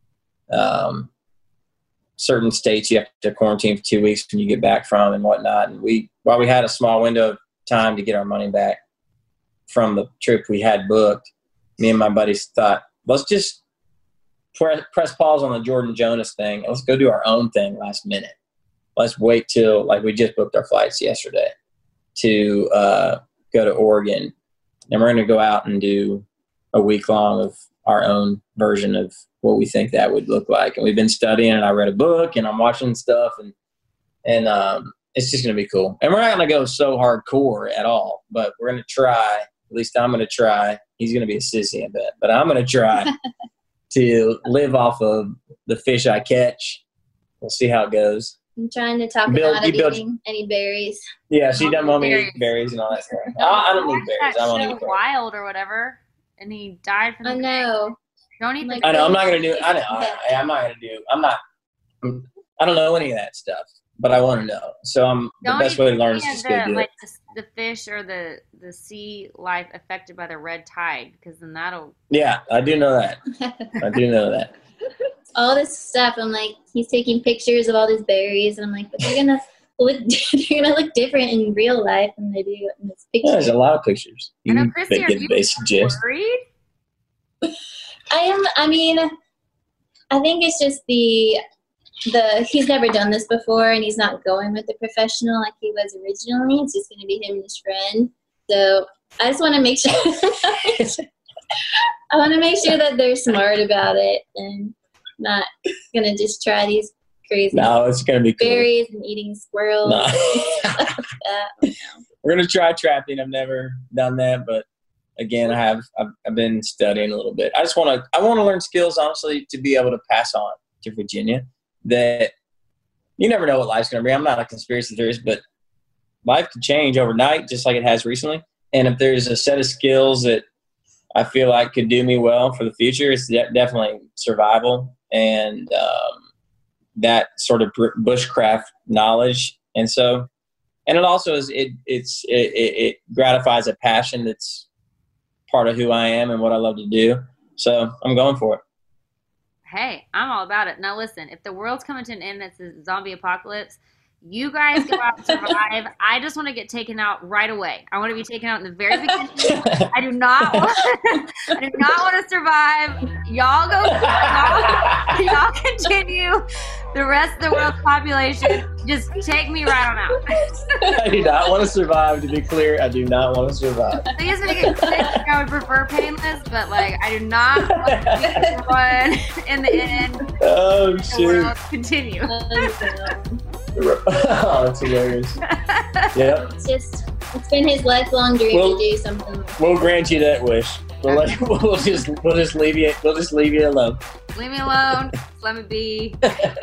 certain states you have to quarantine for 2 weeks when you get back from and whatnot. And while we had a small window of time to get our money back from the trip we had booked, me and my buddies thought, let's just press pause on the Jordan Jonas thing. Let's go do our own thing last minute. Let's wait till, like, we just booked our flights yesterday to go to Oregon. And we're going to go out and do a week long of our own version of what we think that would look like. And we've been studying, and I read a book, and I'm watching stuff, and it's just going to be cool. And we're not going to go so hardcore at all, but we're going to try. At least I'm going to try. He's going to be a sissy, I bet. But I'm going to try to live off of the fish I catch. We'll see how it goes. I'm trying to talk him out of eating any berries. Yeah, she doesn't want me to eat berries and all that stuff. I don't eat berries. I won't eat berries. Wild or whatever, and he died from. I know. Don't eat. I know. I'm not gonna do. I know. I'm not gonna do. I don't know any of that stuff, but I want to know. So the best way to learn is just go do it. The fish or the sea life affected by the red tide, because then that'll. Yeah, I do know that. I do know that. All this stuff, I'm like, he's taking pictures of all these berries, and I'm like, but they're gonna look different in real life than they do in this picture. Yeah, there's a lot of pictures. I know, Christy, are you worried? I mean, I think it's just he's never done this before, and he's not going with the professional like he was originally. It's just going to be him and his friend. So I just want to make sure. I want to make sure that they're smart about it and not going to just try these crazy. No, it's going to be cool. Berries and eating squirrels. No. We're going to try trapping. I've never done that, but again, I've been studying a little bit. I want to learn skills, honestly, to be able to pass on to Virginia. That you never know what life's going to bring. I'm not a conspiracy theorist, but life can change overnight, just like it has recently. And if there's a set of skills that I feel like could do me well for the future, it's definitely survival and that sort of bushcraft knowledge. And so, and it also is it gratifies a passion that's part of who I am and what I love to do. So I'm going for it. Hey, I'm all about it. Now listen, if the world's coming to an end, that's a zombie apocalypse, you guys go out and survive. I just want to get taken out right away. I want to be taken out in the very beginning. I do not want to survive. Y'all go. Y'all continue. The rest of the world's population, just take me right on out. I do not want to survive. To be clear, I do not want to survive. Please make it clear. I would prefer painless, but like I do not want to be the one in the end. Oh shoot! Continue. Oh, that's hilarious. Yep. It's been his lifelong dream to do something like that. We'll grant you that wish. We'll just leave you alone. Leave me alone. Just let me be.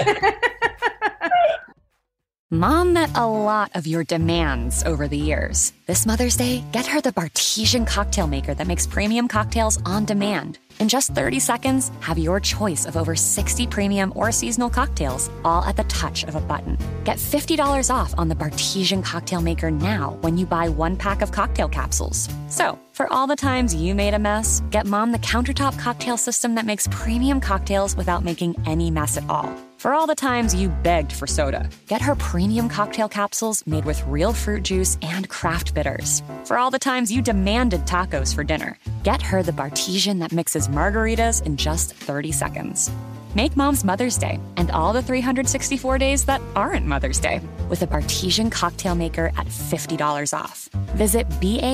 Mom met a lot of your demands over the years. This Mother's Day, get her the Bartesian cocktail maker that makes premium cocktails on demand. In just 30 seconds, have your choice of over 60 premium or seasonal cocktails, all at the touch of a button. Get $50 off on the Bartesian cocktail maker now when you buy 1 pack of cocktail capsules. So, for all the times you made a mess, get Mom the countertop cocktail system that makes premium cocktails without making any mess at all. For all the times you begged for soda, get her premium cocktail capsules made with real fruit juice and craft bitters. For all the times you demanded tacos for dinner, get her the Bartesian that mixes margaritas in just 30 seconds. Make Mom's Mother's Day and all the 364 days that aren't Mother's Day with a Bartesian cocktail maker at $50 off. Visit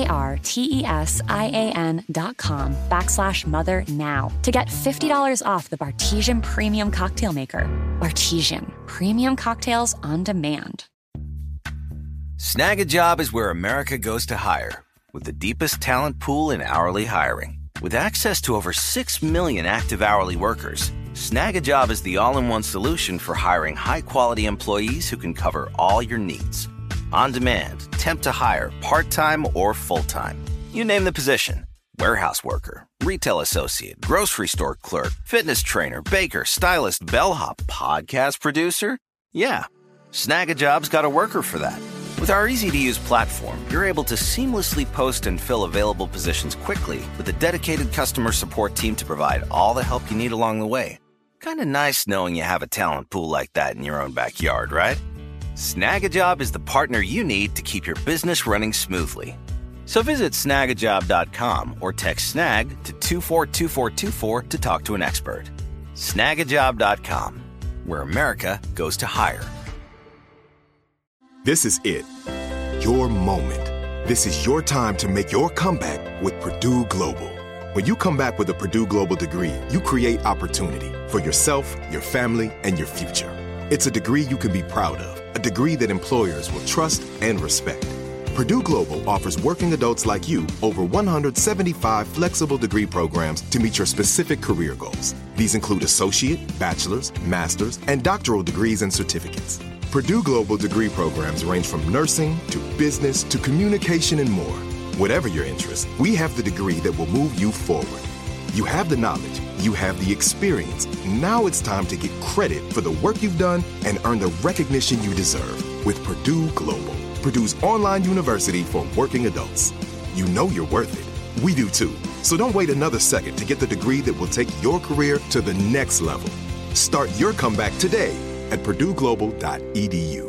BARTESIAN.com/mother now to get $50 off the Bartesian Premium Cocktail Maker. Bartesian, premium cocktails on demand. Snag a Job is where America goes to hire, with the deepest talent pool in hourly hiring. With access to over 6 million active hourly workers, Snag a Job is the all-in-one solution for hiring high-quality employees who can cover all your needs. On demand, temp to hire, part-time or full-time. You name the position. Warehouse worker, retail associate, grocery store clerk, fitness trainer, baker, stylist, bellhop, podcast producer. Yeah, Snag a Job's got a worker for that. With our easy-to-use platform, you're able to seamlessly post and fill available positions quickly with a dedicated customer support team to provide all the help you need along the way. Kind of nice knowing you have a talent pool like that in your own backyard, right? Snag a Job is the partner you need to keep your business running smoothly. So visit snagajob.com or text SNAG to 242424 to talk to an expert. Snagajob.com, where America goes to hire. This is it. Your moment. This is your time to make your comeback with Purdue Global. When you come back with a Purdue Global degree, you create opportunity for yourself, your family, and your future. It's a degree you can be proud of, a degree that employers will trust and respect. Purdue Global offers working adults like you over 175 flexible degree programs to meet your specific career goals. These include associate, bachelor's, master's, and doctoral degrees and certificates. Purdue Global degree programs range from nursing to business to communication and more. Whatever your interest, we have the degree that will move you forward. You have the knowledge, you have the experience. Now it's time to get credit for the work you've done and earn the recognition you deserve with Purdue Global, Purdue's online university for working adults. You know you're worth it. We do too. So don't wait another second to get the degree that will take your career to the next level. Start your comeback today at purdueglobal.edu.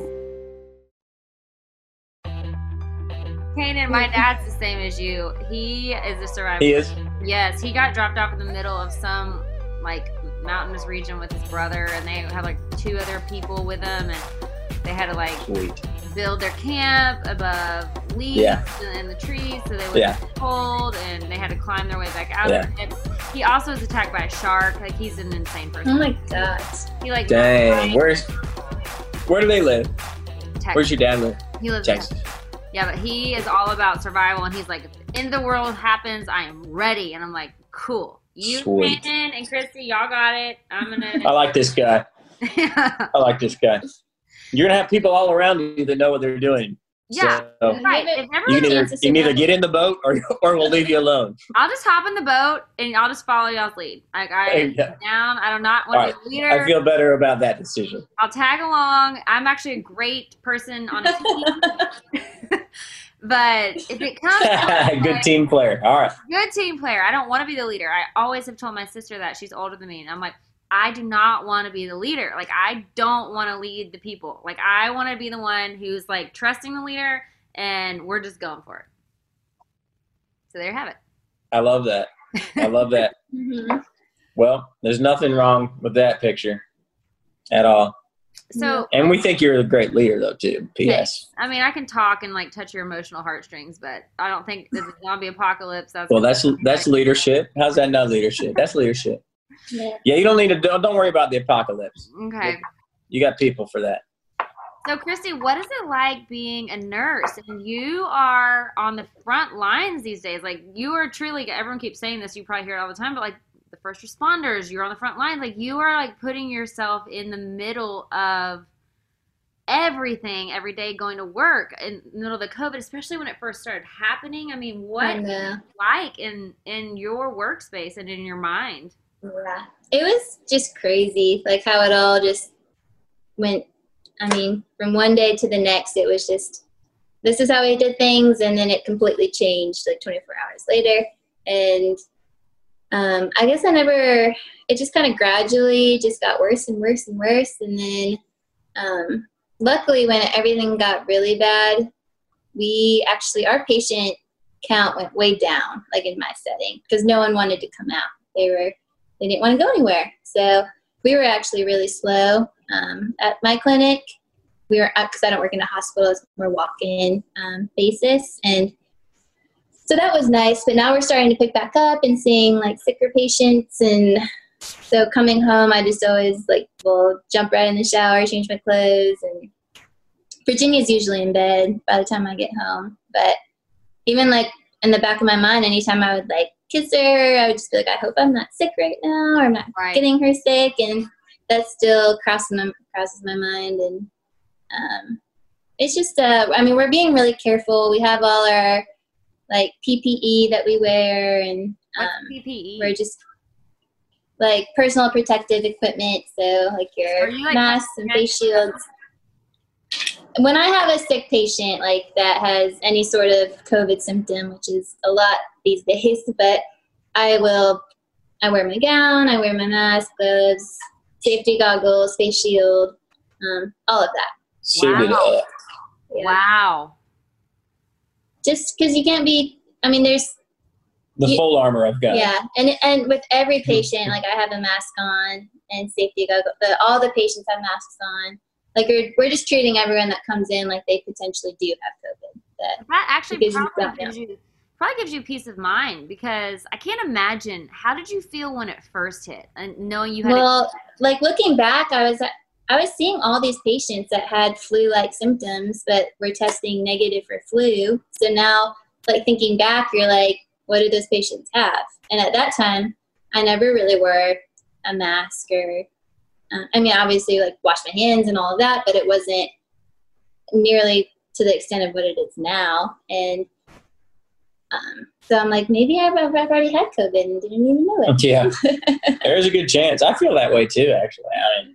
Kanan, my dad's the same as you. He is a survivor. He is? Yes, he got dropped off in the middle of some like mountainous region with his brother, and they had like 2 other people with them, and they had to like build their camp above leaves and the trees so they wouldn't get cold, and they had to climb their way back out of it. He also was attacked by a shark. Like, he's an insane person. Oh my God. He like dang. Where do they live? Texas. Where's your dad live? He lives Texas. in Texas. Yeah, but he is all about survival, and he's like, if the end of the world happens, I am ready. And I'm like, cool. You, Kanan, and Christy, y'all got it. I'm gonna. I like this guy. I like this guy. You're gonna have people all around you that know what they're doing. Yeah, so right. You can either get in the boat or we'll leave you alone. I'll just hop in the boat and I'll just follow y'all's lead. Like, I'm down. I do not want to be a leader. I feel better about that decision. I'll tag along. I'm actually a great person on a team. But if it comes good team player. All right. Good team player. I don't want to be the leader. I always have told my sister that. She's older than me. And I'm like, I do not want to be the leader. Like, I don't want to lead the people. Like, I want to be the one who's, like, trusting the leader, and we're just going for it. So there you have it. I love that. I love that. Mm-hmm. Well, there's nothing wrong with that picture at all. So, and we think you're a great leader, though, too. P.S. I mean, I can talk and, like, touch your emotional heartstrings, but I don't think there's a zombie apocalypse. That's leadership. How's that not leadership? That's leadership. Yeah, you don't need to. Don't worry about the apocalypse. Okay. You got people for that. So, Christy, what is it like being a nurse? And you are on the front lines these days. Like, you are truly, everyone keeps saying this, you probably hear it all the time, but, like, the first responders, you're on the front line. Like, you are, like, putting yourself in the middle of everything every day, going to work in the middle of the COVID, especially when it first started happening. I mean, what is it like in your workspace and in your mind? Yeah, it was just crazy, like how it all just went. I mean, from one day to the next, it was just, this is how we did things, and then it completely changed like 24 hours later. And I guess it just kind of gradually just got worse and worse and worse. And then luckily when everything got really bad, our patient count went way down, like in my setting, because no one wanted to come out. They didn't want to go anywhere. So we were actually really slow at my clinic. We were up because I don't work in a hospital. It's more walk-in basis. And so that was nice. But now we're starting to pick back up and seeing like sicker patients. And so coming home, I just always will jump right in the shower, change my clothes. And Virginia's usually in bed by the time I get home. But even like in the back of my mind, anytime I would kiss her, I would just be like, I hope I'm not sick right now, or I'm not getting her sick. And that still crosses my mind. And it's just, we're being really careful. We have all our PPE that we wear, and PPE? We're just personal protective equipment. So your masks and face shields. When I have a sick patient that has any sort of COVID symptom, which is a lot these days, but I wear my gown, I wear my mask, gloves, safety goggles, face shield, all of that. Wow. Yeah. Wow. Just because you can't be, there's the full armor I've got. Yeah, and with every patient, I have a mask on and safety goggles. All the patients have masks on. We're just treating everyone that comes in like they potentially do have COVID. That actually probably gives you peace of mind, because I can't imagine, how did you feel when it first hit and knowing you had looking back, I was seeing all these patients that had flu-like symptoms but were testing negative for flu. So now thinking back, you're like, what do those patients have? And at that time, I never really wore a mask or obviously wash my hands and all of that, but it wasn't nearly to the extent of what it is now. And so I'm like, maybe I've already had COVID and didn't even know it. Yeah, there's a good chance. I feel that way too, actually.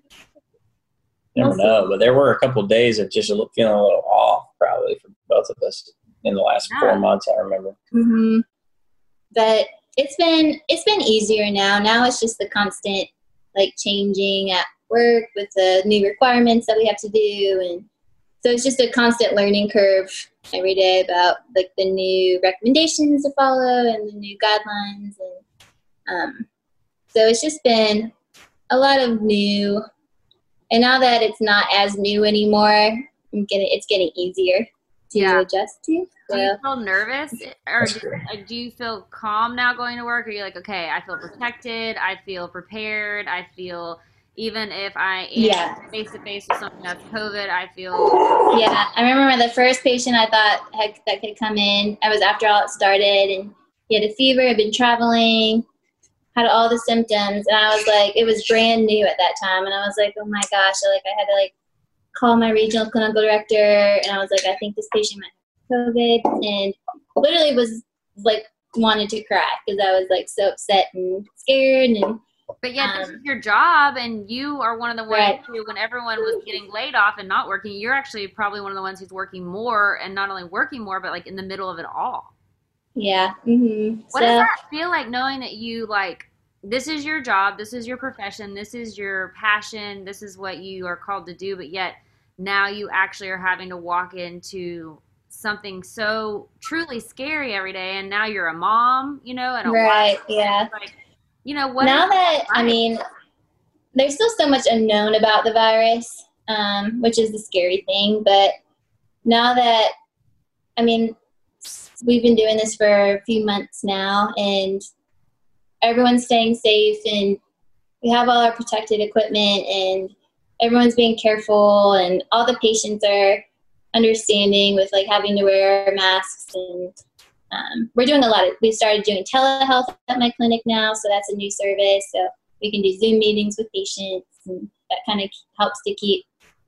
Never know, but there were a couple of days of just feeling a little off, probably for both of us in the last 4 months. I remember. Mm-hmm. But it's been easier now. Now it's just the constant changing at work with the new requirements that we have to do, and so it's just a constant learning curve every day about the new recommendations to follow and the new guidelines, and so it's just been a lot of new. And now that it's not as new anymore, it's getting easier to adjust to. So. Do you feel nervous, or do you feel calm now going to work? Or are you like, okay, I feel protected, I feel prepared, I feel, even if I am face-to-face with something that's COVID, I feel... Yeah, I remember the first patient I thought that could come in, I was after all it started, and he had a fever, had been traveling, had all the symptoms, and I was like, it was brand new at that time, and I was like, oh my gosh, I had to call my regional clinical director, and I was like, I think this patient might have COVID, and literally was wanted to cry because I was so upset and scared, and But yet, this is your job, and you are one of the ones who, when everyone was getting laid off and not working, you're actually probably one of the ones who's working more, and not only working more, but like in the middle of it all. Yeah. Mm-hmm. What does that feel like, knowing that you like, this is your job, this is your profession, this is your passion, this is what you are called to do, but yet now you actually are having to walk into something so truly scary every day, and now you're a mom, you know, and a wife. Yeah. Like, you know, what now that, I mean, there's still so much unknown about the virus, which is the scary thing. But now that, I mean, we've been doing this for a few months now, and everyone's staying safe, and we have all our protected equipment, and everyone's being careful, and all the patients are understanding with like having to wear masks, and we're doing we started doing telehealth at my clinic now, so that's a new service. So we can do Zoom meetings with patients, and that kind of helps to keep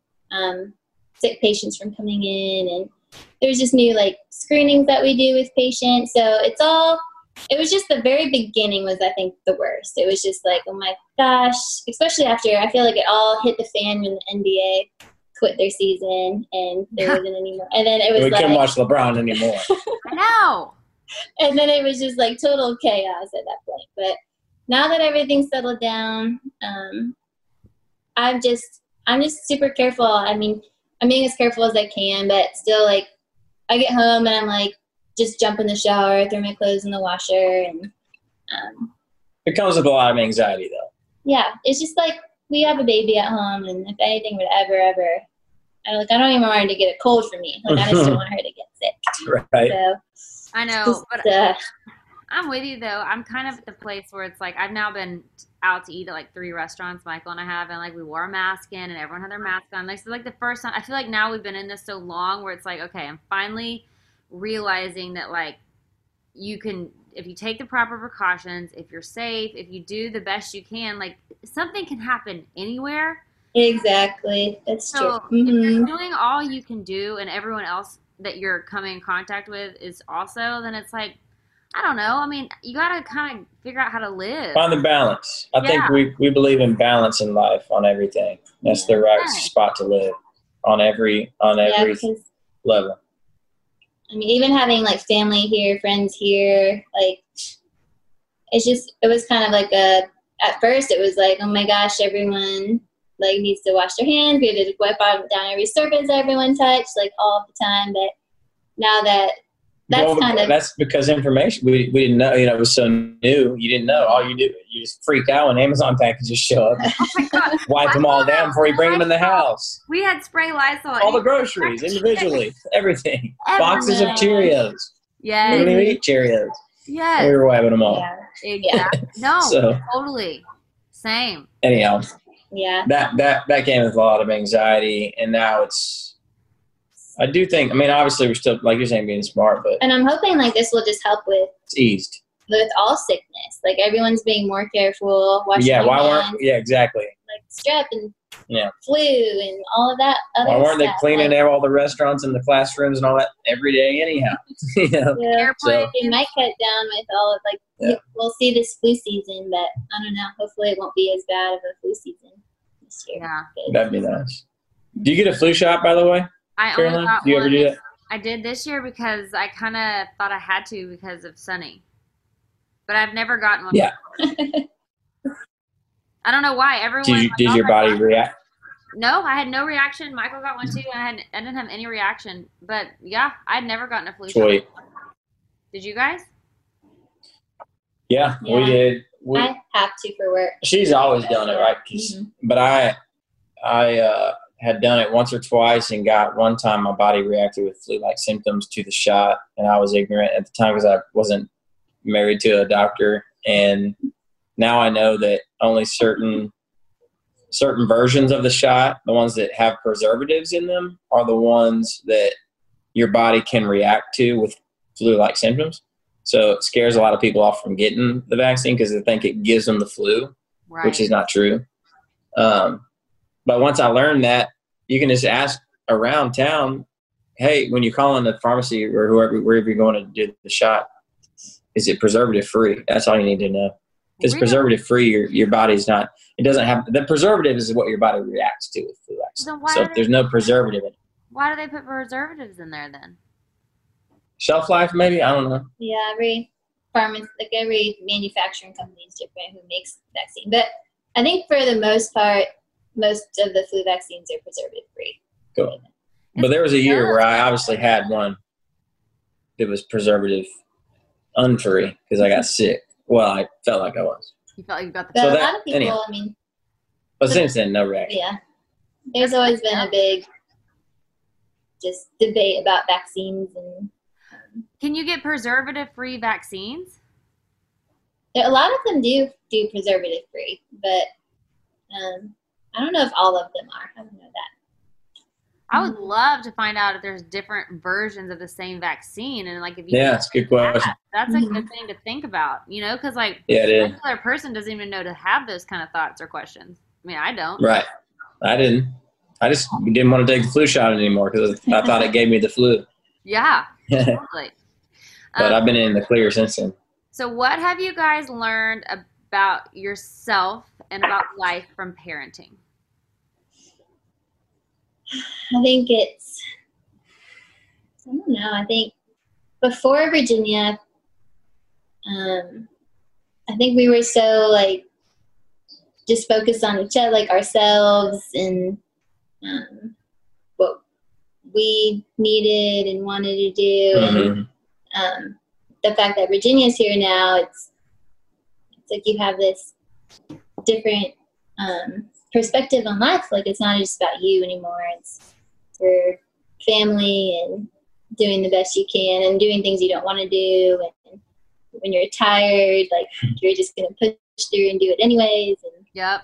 sick patients from coming in. And there's just new like screenings that we do with patients. So it was just the very beginning was, I think, the worst. It was just like, oh my gosh, especially after, I feel like it all hit the fan when the NBA quit their season and there wasn't any more. And then it was we couldn't watch LeBron anymore. I know. And then it was just like total chaos at that point. But now that everything's settled down, I'm just super careful. I mean, I'm being as careful as I can, but still, like, I get home and I'm like, just jump in the shower, throw my clothes in the washer, and it comes with a lot of anxiety, though. Yeah, it's just like we have a baby at home, and if anything would ever, I don't even want her to get a cold from me. Like, I just don't want her to get sick. Right. So, I know, but I'm with you, though. I'm kind of at the place where it's like I've now been out to eat at like 3 restaurants, Michael and I have, and like we wore a mask in, and everyone had their mask on. Like, so like the first time, I feel like now we've been in this so long where it's like, okay, I'm finally realizing that like you can, if you take the proper precautions, if you're safe, if you do the best you can, like something can happen anywhere. Exactly. That's true. Mm-hmm. If you're doing all you can do and everyone else that you're coming in contact with is also, then it's like, I don't know. I mean, you got to kind of figure out how to live. Find the balance. I think we believe in balance in life on everything. That's the right spot to live on every level. I mean, even having like family here, friends here, like it was kind of like at first it was like, oh my gosh, everyone like needs to wash their hands. We had to wipe down every surface everyone touched, like all the time. But now that's because information we didn't know, you know, it was so new. You didn't know. All you do, you just freak out when Amazon packages show up. Oh my God. Wipe them all down before you bring them in the house. We had spray Lysol. All the groceries individually, everything. Boxes of Cheerios. Yeah. We didn't even eat Cheerios. Yeah. We were wiping them all. Yeah. Exactly. No, totally. Same. Anyhow. Yeah. That came with a lot of anxiety, and now I do think, I mean, obviously we're still, like you're saying, being smart, but. And I'm hoping like this will just help with. It's eased. With all sickness. Like everyone's being more careful. Washing hands, exactly. Like strep and flu and all of that other stuff. Why weren't they cleaning all the restaurants and the classrooms and all that every day anyhow? You know? So, it might cut down with all of we'll see this flu season, but I don't know. Hopefully it won't be as bad of a flu season this year. Yeah. That'd be nice. Do you get a flu shot, by the way? I only got do you ever do that? I did this year because I kind of thought I had to because of Sunny. But I've never gotten one. Yeah. I don't know why. Everyone. Did your body react? No, I had no reaction. Michael got one too, and I didn't have any reaction. But yeah, I'd never gotten a flu shot. Did you guys? Yeah, we did. I have to for work. She's always done it, right? But I had done it once or twice and got one time my body reacted with flu-like symptoms to the shot, and I was ignorant at the time because I wasn't married to a doctor, and now I know that only certain versions of the shot, the ones that have preservatives in them, are the ones that your body can react to with flu-like symptoms. So it scares a lot of people off from getting the vaccine because they think it gives them the flu, which is not true. But once I learned that, you can just ask around town, hey, when you call in the pharmacy or wherever you're going to do the shot, is it preservative free? That's all you need to know. it's preservative free, your body's not. It doesn't have the preservative is what your body reacts to with flu vaccine. So if there's no preservative in it. Why do they put preservatives in there then? Shelf life, maybe? I don't know. Yeah, every manufacturing company is different who makes the vaccine. But I think for the most part, most of the flu vaccines are preservative free. Cool. But there was a year where I obviously had one that was preservative unfree because I got sick. Well, I felt like I was. You felt like you got the. But a lot of people, But since then, no reaction. Yeah, there's always been a big just debate about vaccines and. Can you get preservative-free vaccines? A lot of them do preservative-free, but I don't know if all of them are. I don't know that. I would love to find out if there's different versions of the same vaccine, and like if you that's a good question. That's a good thing to think about, because like a regular person doesn't even know to have those kind of thoughts or questions. I mean, I don't. Right. I didn't. I just didn't want to take the flu shot anymore because I thought it gave me the flu. Yeah, totally. But I've been in the clear since then. So what have you guys learned about yourself and about life from parenting? I think I don't know. I think before Virginia, I think we were so like just focused on each other, like ourselves and what we needed and wanted to do. Mm-hmm. And the fact that Virginia's here now, it's like you have this different perspective on life. Like it's not just about you anymore. It's your family and doing the best you can and doing things you don't want to do. And when you're tired, like you're just going to push through and do it anyways. And yep.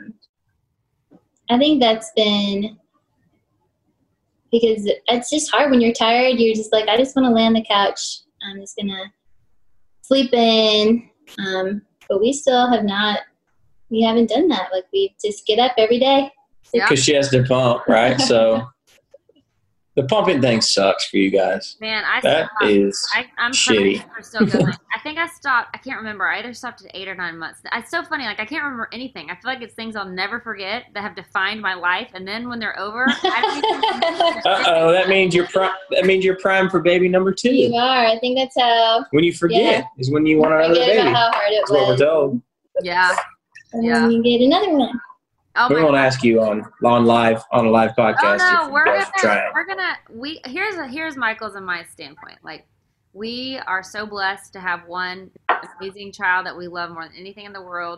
I think that's been because it's just hard when you're tired. You're just like, I just want to lay on the couch. I'm just going to sleep in. But we still we haven't done that. Like we just get up every day. Because she has to pump, right? So the pumping thing sucks for you guys. Man, I'm shitty. Still going. I think I stopped. I can't remember. I either stopped at 8 or 9 months. It's so funny. Like I can't remember anything. I feel like it's things I'll never forget that have defined my life. And then when they're over, that means you're prime for baby number 2. You are. I think that's how. When you forget is when you want another baby. About how hard it that's what we're told. Yeah. And then you get another one. Oh we won't ask you on a live podcast. Oh no, here's Michael's and my standpoint. Like we are so blessed to have one amazing child that we love more than anything in the world.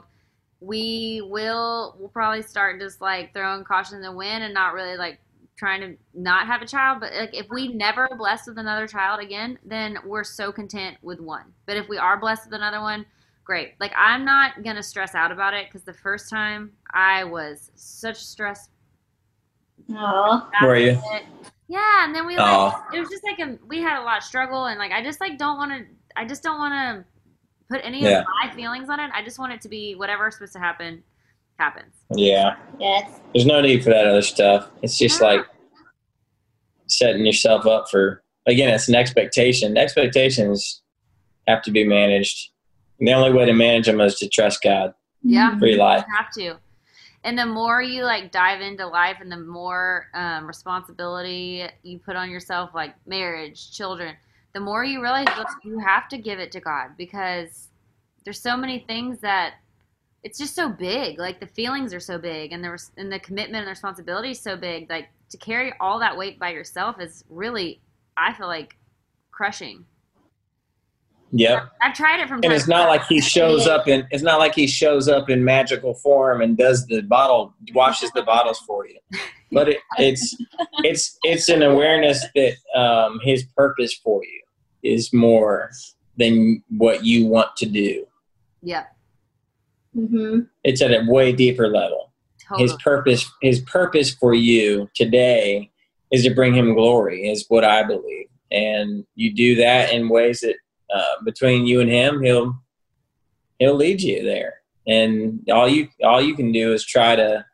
We'll probably start just like throwing caution in the wind and not really like trying to not have a child. But like if we never are blessed with another child again, then we're so content with one. But if we are blessed with another one, great. Like I'm not going to stress out about it because the first time I was such stress. Aww. Were you? Yeah. And then we it was just like we had a lot of struggle and like, I just don't want to put any of my feelings on it. I just want it to be whatever's supposed to happen happens. Yeah. Yes. There's no need for that other stuff. It's just like setting yourself up for, again, it's an expectation. Expectations have to be managed. And the only way to manage them is to trust God. Yeah. For your life. You have to. And the more you like dive into life and the more responsibility you put on yourself, like marriage, children, the more you realize you have to give it to God because there's so many things that it's just so big. Like the feelings are so big and the commitment and the responsibility is so big. Like to carry all that weight by yourself is really, I feel like, crushing. Yep. I've tried it from time and it's not like he shows up in magical form and washes the bottles for you. But it's an awareness that his purpose for you is more than what you want to do. Yep. Mm-hmm. It's at a way deeper level. Totally. His purpose for you today is to bring him glory, is what I believe. And you do that in ways that between you and him, he'll lead you there. And all you can do is try to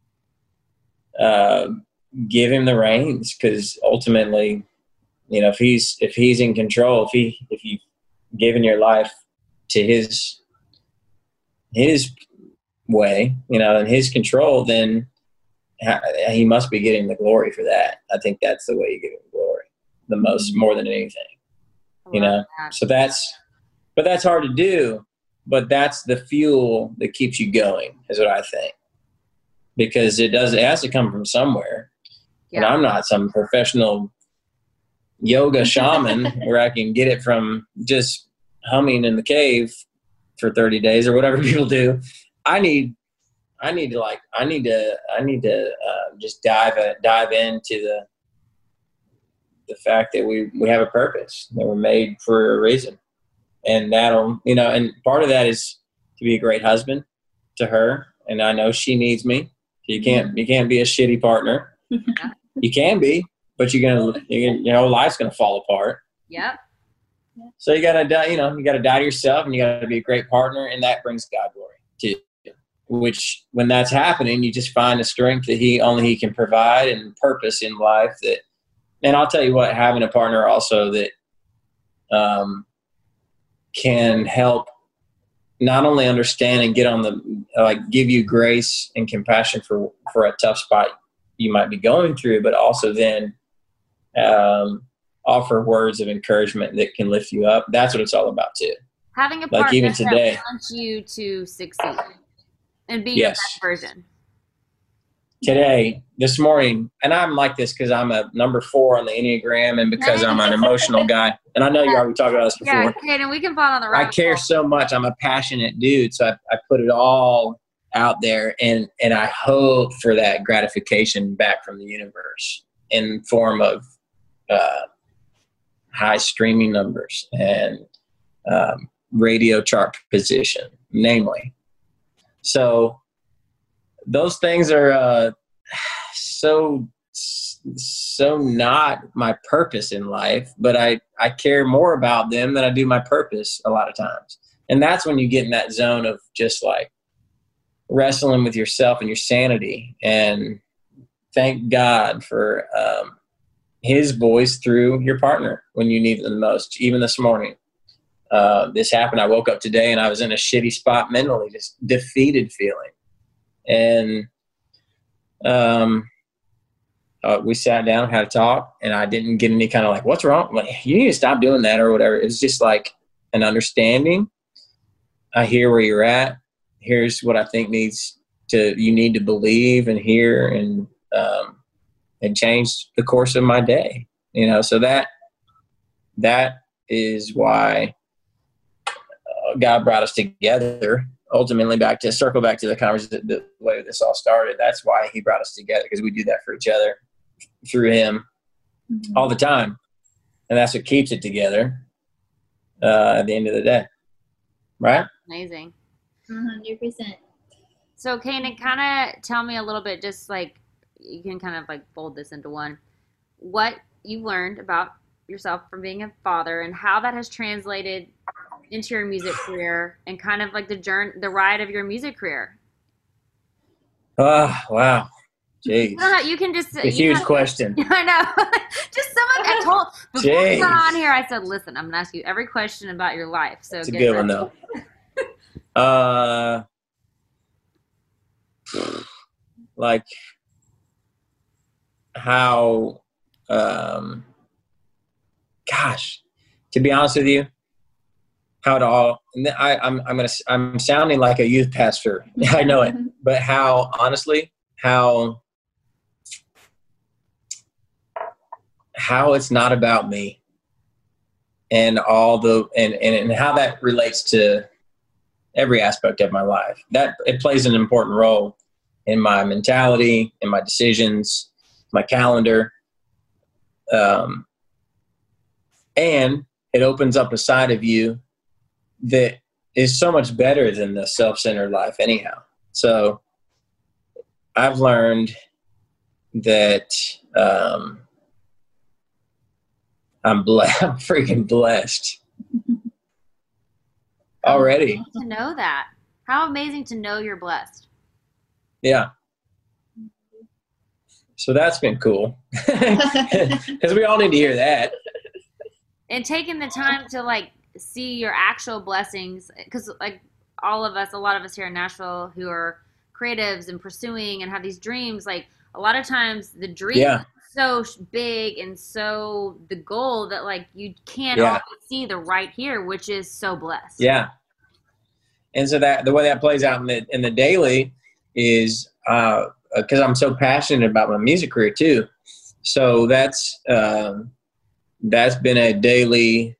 give him the reins, because ultimately, if he's in control, if you've given your life to his his way, in his control, then he must be getting the glory for that. I think that's the way you give him glory the most, more than anything, So but that's hard to do, but that's the fuel that keeps you going is what I think, because it has to come from somewhere. Yeah. And I'm not some professional yoga shaman where I can get it from just humming in the cave for 30 days or whatever people do. I need to just dive into the fact that we have a purpose, that we're made for a reason. And that'll, and part of that is to be a great husband to her. And I know she needs me. You can't be a shitty partner. You can be, but life's going to fall apart. Yep. So you got to die, you got to die to yourself, and you got to be a great partner, and that brings God glory too. Which, when that's happening, you just find the strength that only he can provide, and purpose in life and I'll tell you what, having a partner also that can help not only understand and get on give you grace and compassion for a tough spot you might be going through, but also then offer words of encouragement that can lift you up. That's what it's all about too. Having a partner even today, that wants you to succeed and be your best version. Today, this morning, and I'm like this because I'm a number 4 on the Enneagram, and because I'm an emotional guy. And I know you already talked about this before. Yeah, Kaden, we can fall on the right. I care so much. I'm a passionate dude, so I put it all out there, and I hope for that gratification back from the universe in form of high streaming numbers and radio chart position, namely. So those things are so not my purpose in life, but I care more about them than I do my purpose a lot of times. And that's when you get in that zone of just like wrestling with yourself and your sanity. And thank God for his voice through your partner when you need it the most. Even this morning, this happened. I woke up today and I was in a shitty spot mentally, just defeated feeling. And we sat down, had a talk, and I didn't get any kind of like, what's wrong? Like, you need to stop doing that or whatever. It's just like an understanding. I hear where you're at. Here's what I think you need to believe and hear, and change the course of my day. So that is why God brought us together. Ultimately, circle back to the conversation, the way this all started. That's why he brought us together, because we do that for each other through him all the time. And that's what keeps it together at the end of the day. Right? Amazing. 100%. So, Kaden, kind of tell me a little bit, just like you can kind of like fold this into one, what you learned about yourself from being a father and how that has translated into your music career and kind of like the ride of your music career. Oh, wow. Jeez. You can just a huge question. I know. Just someone I told before we got on here, I said, listen, I'm gonna ask you every question about your life. So it's a good one though. Like how gosh, to be honest with you, how it all, and I'm sounding like a youth pastor. I know it, but how it's not about me, and and how that relates to every aspect of my life. That it plays an important role in my mentality, in my decisions, my calendar, and it opens up a side of you that is so much better than the self-centered life anyhow. So I've learned that I'm freaking blessed already. To know that. How amazing to know you're blessed. Yeah. So that's been cool. Because we all need to hear that. And taking the time to like see your actual blessings, because like all of us, a lot of us here in Nashville who are creatives and pursuing and have these dreams, like a lot of times the dream is so big and so the goal that like you can't always see the right here, which is so blessed. Yeah. And so that the way that plays out in the daily is because I'm so passionate about my music career too. So that's been a daily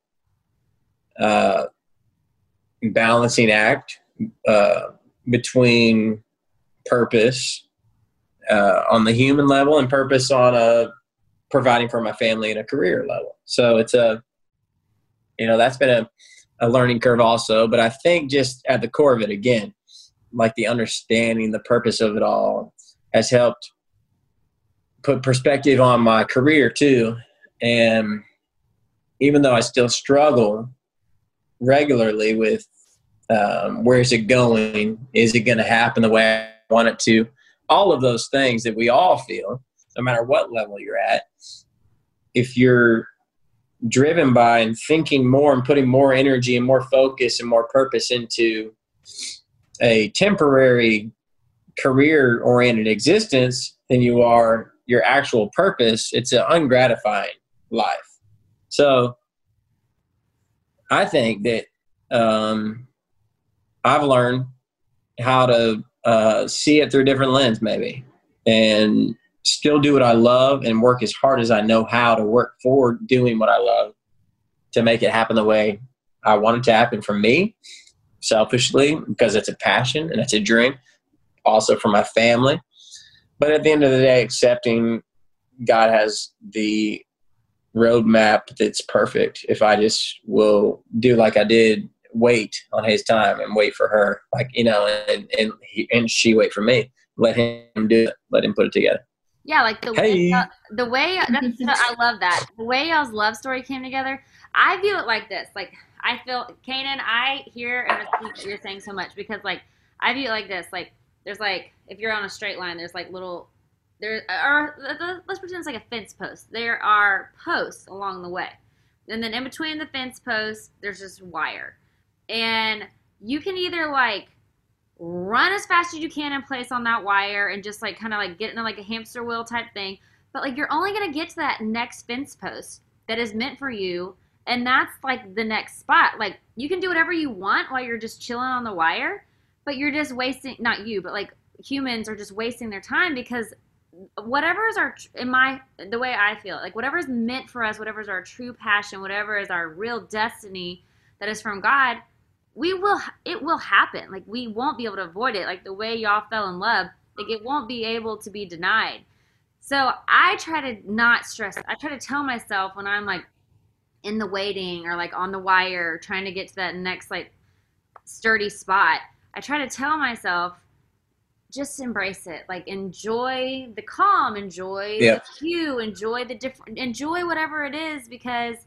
balancing act between purpose on the human level and purpose on providing for my family in a career level. So it's that's been a learning curve also, but I think just at the core of it, again, like the understanding the purpose of it all has helped put perspective on my career too. And even though I still struggle regularly with where is it going? Is it going to happen the way I want it to? All of those things that we all feel, no matter what level you're at, if you're driven by and thinking more and putting more energy and more focus and more purpose into a temporary career-oriented existence than you are your actual purpose, it's an ungratifying life. So I think that I've learned how to see it through a different lens maybe and still do what I love and work as hard as I know how to work for doing what I love to make it happen the way I want it to happen for me, selfishly, because it's a passion and it's a dream, also for my family. But at the end of the day, accepting God has the roadmap that's perfect if I just will do like I did, wait on his time and wait for her, like, and she wait for me. Let him do it. Let him put it together. Yeah, like the way I love that. The way y'all's love story came together, I view it like this. Like, I feel, Kanan, I hear and receive what you're saying so much because, like, I view it like this. Like, there's, like, if you're on a straight line, there's, like, let's pretend it's like a fence post. There are posts along the way. And then in between the fence posts, there's just wire. And you can either, like, run as fast as you can in place on that wire and just like kind of like get into like a hamster wheel type thing, but like you're only going to get to that next fence post that is meant for you, and that's like the next spot. Like, you can do whatever you want while you're just chilling on the wire, but you're just wasting, not you, but like humans are just wasting their time, because whatever is the way I feel, like whatever is meant for us, whatever is our true passion, whatever is our real destiny that is from God, it will happen. Like, we won't be able to avoid it. Like the way y'all fell in love, like it won't be able to be denied. So I try to not stress. I try to tell myself when I'm like in the waiting or like on the wire trying to get to that next like sturdy spot, I try to tell myself, just embrace it. Like, enjoy the calm, enjoy the cue, enjoy whatever it is, because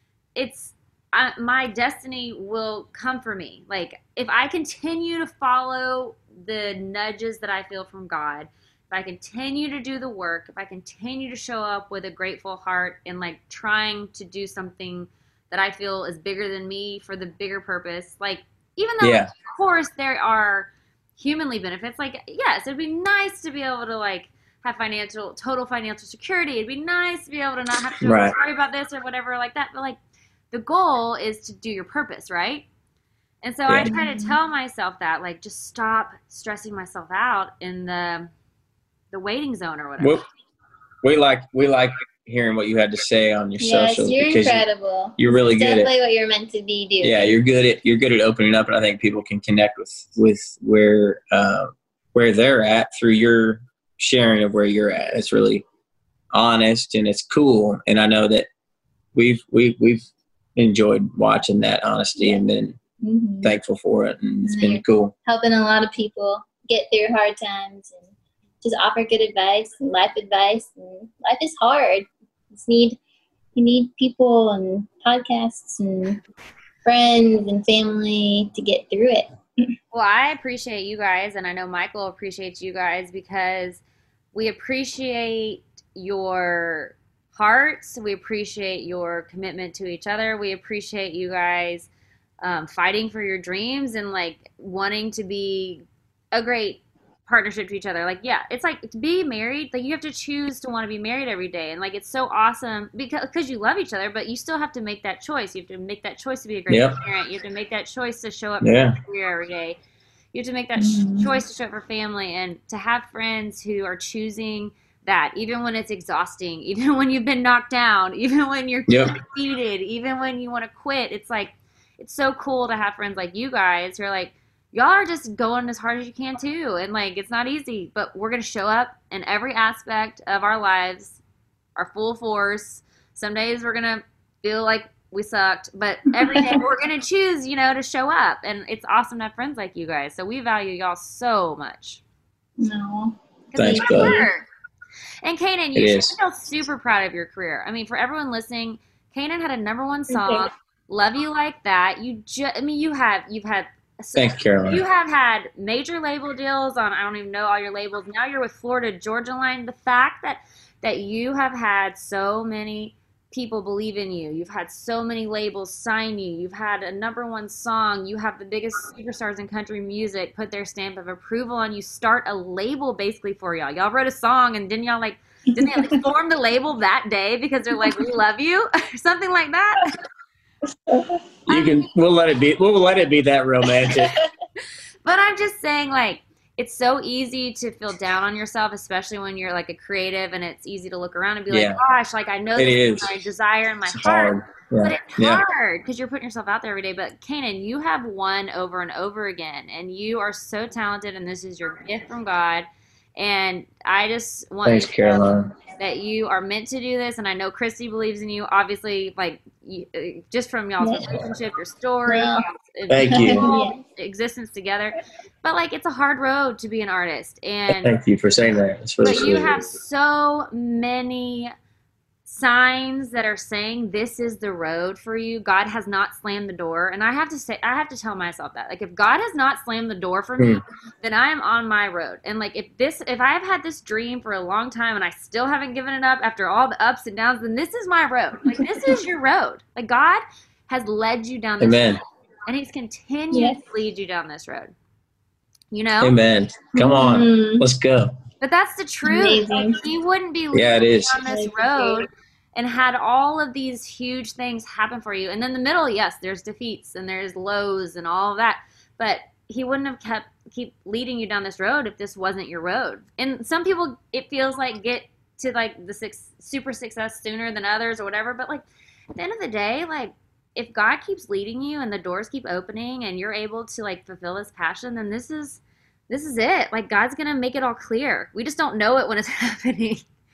my destiny will come for me. Like, if I continue to follow the nudges that I feel from God, if I continue to do the work, if I continue to show up with a grateful heart and like trying to do something that I feel is bigger than me for the bigger purpose, like, even though of course there are humanly benefits, like, yes, it'd be nice to be able to like have total financial security. It'd be nice to be able to not have to worry about this or whatever like that. But like, the goal is to do your purpose, right? And so I try to tell myself that, like, just stop stressing myself out in the waiting zone or whatever. Well, we like hearing what you had to say on your socials. Yes, you're incredible. You're really good at definitely what you're meant to be doing. Yeah, you're good at opening up, and I think people can connect with where they're at through your sharing of where you're at. It's really honest and it's cool, and I know that we've enjoyed watching that honesty and been thankful for it, and it's been cool. Helping a lot of people get through hard times and just offer good advice and life advice. And life is hard. You need people and podcasts and friends and family to get through it. Well, I appreciate you guys, and I know Michael appreciates you guys, because we appreciate your hearts. We appreciate your commitment to each other. We appreciate you guys fighting for your dreams and like wanting to be a great partnership to each other. Like, yeah, it's like to be married, like you have to choose to want to be married every day. And like, it's so awesome because you love each other, but you still have to make that choice. You have to make that choice to be a great parent. You have to make that choice to show up for your career every day. You have to make that choice to show up for family and to have friends who are choosing that, even when it's exhausting, even when you've been knocked down, even when you're defeated, even when you want to quit. It's like, it's so cool to have friends like you guys who are like, y'all are just going as hard as you can too. And like, it's not easy, but we're going to show up in every aspect of our lives, our full force. Some days we're going to feel like we sucked, but every day we're going to choose, you know, to show up. And it's awesome to have friends like you guys. So we value y'all so much. No. Thanks, buddy. And Kanan, you should feel super proud of your career. I mean, for everyone listening, Kanan had a #1 song, Love You Like That. You've had Thanks, Caroline. You have had major label deals on, I don't even know all your labels. Now you're with Florida Georgia Line. The fact that you have had so many people believe in you. You've had so many labels sign you. You've had a #1 song. You have the biggest superstars in country music put their stamp of approval on you. Start a label basically for y'all. Y'all wrote a song and didn't they form the label that day because they're like, we love you or something like that? We'll let it be that romantic. But I'm just saying, like, it's so easy to feel down on yourself, especially when you're like a creative, and it's easy to look around and be like, gosh, like I know this is my desire in my heart. But it's hard because you're putting yourself out there every day. But Kanan, you have won over and over again, and you are so talented, and this is your gift from God. And I just want you to know that you are meant to do this. And I know Christy believes in you, obviously, like just from y'all's relationship, your story, thank you, existence together. But like, it's a hard road to be an artist. And thank you for saying that. It's really but you have so many signs that are saying this is the road for you. God has not slammed the door. And I have to tell myself that, like, if God has not slammed the door for me, then I am on my road. And like, if I have had this dream for a long time and I still haven't given it up after all the ups and downs, then this is my road. Like, this is your road. Like, God has led you down this road, and he's continued to lead you down this road. You know? Amen. Come on. Let's go. But that's the truth. Like, he wouldn't be leading on this road and had all of these huge things happen for you. And in the middle, yes, there's defeats and there's lows and all of that. But he wouldn't have keep leading you down this road if this wasn't your road. And some people, it feels like, get to like the super success sooner than others or whatever. But like, at the end of the day, like, if God keeps leading you and the doors keep opening and you're able to like fulfill his passion, then this is it. Like, God's going to make it all clear. We just don't know it when it's happening.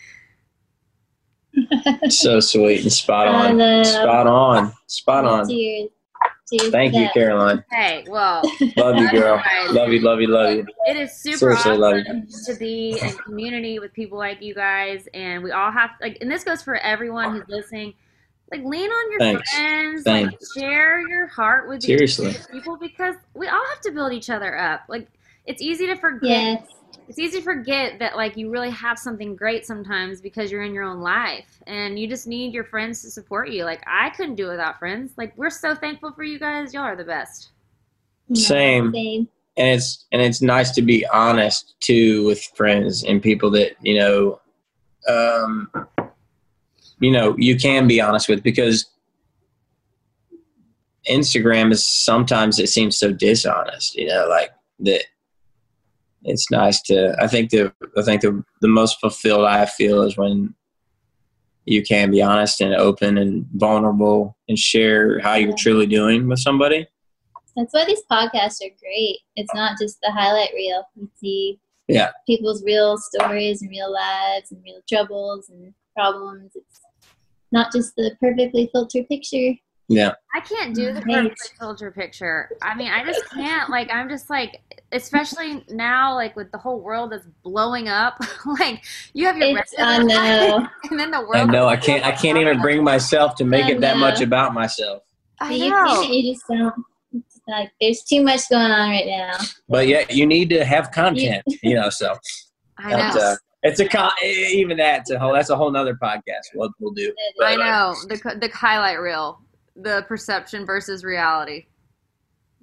So sweet and spot on. Spot on. Cheers. Thank you, Caroline. Hey, well. Love you, girl. Love you. It is super awesome to be in community with people like you guys. And we all have, like, and this goes for everyone who's listening. Like, lean on your friends. Like, share your heart with these people, because we all have to build each other up. Like, it's easy to forget. Yes. It's easy to forget that, like, you really have something great sometimes because you're in your own life, and you just need your friends to support you. Like, I couldn't do it without friends. Like, we're so thankful for you guys. Y'all are the best. Same. And it's nice to be honest too with friends and people that you can be honest with, because Instagram is sometimes, it seems so dishonest. Like that. It's nice to. I think the most fulfilled I feel is when you can be honest and open and vulnerable and share how you're truly doing with somebody. That's why these podcasts are great. It's not just the highlight reel. You see people's real stories and real lives and real troubles and problems. It's not just the perfectly filtered picture. Yeah. I can't do the perfect filter picture. I mean, I just can't. Like, I'm just like, especially now, like with the whole world that's blowing up. Like, you have your I know. And then the world. I know. I can't even bring myself to make it that much about myself. I know. You just don't. It's like, there's too much going on right now. But yeah, you need to have content. So. I know. It's even that's a whole nother podcast. We'll do. I know the highlight reel. The perception versus reality.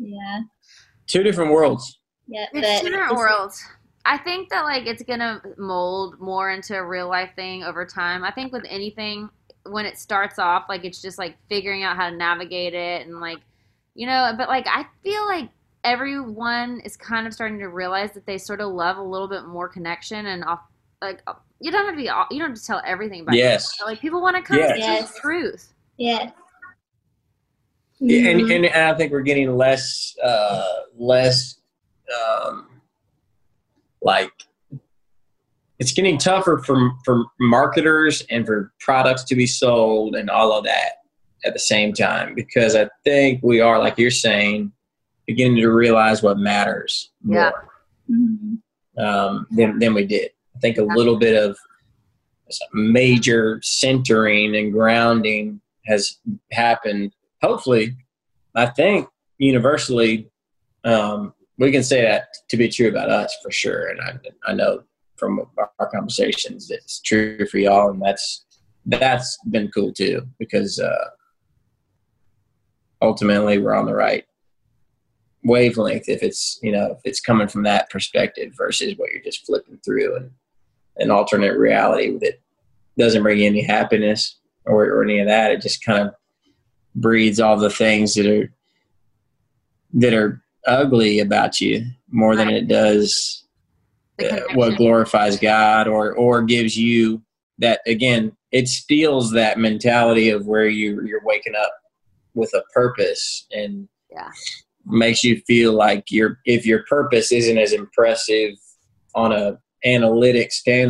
Yeah. Two different worlds. Yeah, it's two different worlds. I think that like it's gonna mold more into a real life thing over time. I think with anything, when it starts off, like it's just like figuring out how to navigate it and like, you know. But like I feel like everyone is kind of starting to realize that they sort of love a little bit more connection and like you don't have to tell everything about yes. yourself. Like people want to kind of see the truth. Yeah. Yeah, and I think we're getting less like it's getting tougher for marketers and for products to be sold and all of that at the same time, because I think we are, like you're saying, beginning to realize what matters more than we did. I think a little bit of major centering and grounding has happened. Hopefully, I think universally, we can say that to be true about us for sure. And I know from our conversations that it's true for y'all, and that's been cool too, because ultimately we're on the right wavelength if it's coming from that perspective versus what you're just flipping through and an alternate reality that doesn't bring you any happiness or any of that. It just kind of breeds all the things that are ugly about you more than it does what glorifies God or gives you that. Again, it steals that mentality of where you're waking up with a purpose and makes you feel like if your purpose isn't as impressive on a analytic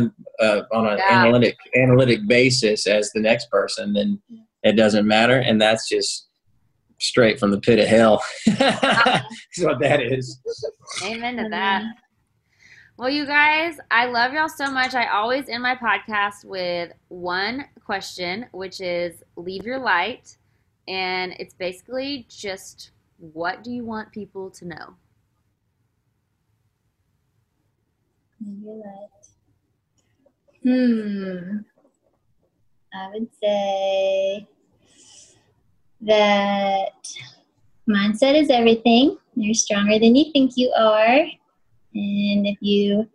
analytic basis as the next person, then it doesn't matter. And that's just straight from the pit of hell. That's what that is. Amen to that. Well, you guys, I love y'all so much. I always end my podcast with one question, which is leave your light. And it's basically just, what do you want people to know? Leave your light. I would say that mindset is everything. You're stronger than you think you are. And if you,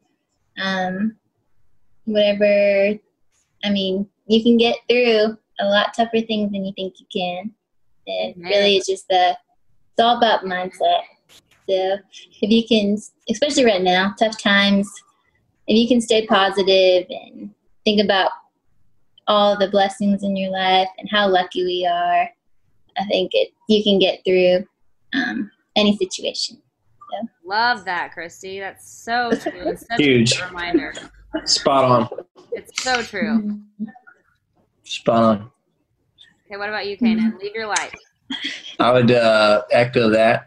you can get through a lot tougher things than you think you can. It really is just it's all about mindset. So if you can, especially right now, tough times, if you can stay positive and think about all the blessings in your life and how lucky we are, I think you can get through any situation. So. Love that, Christy. That's so true. It's such huge. A good reminder. Spot on. It's so true. Spot on. Okay, what about you, Kanan? Leave your light. I would echo that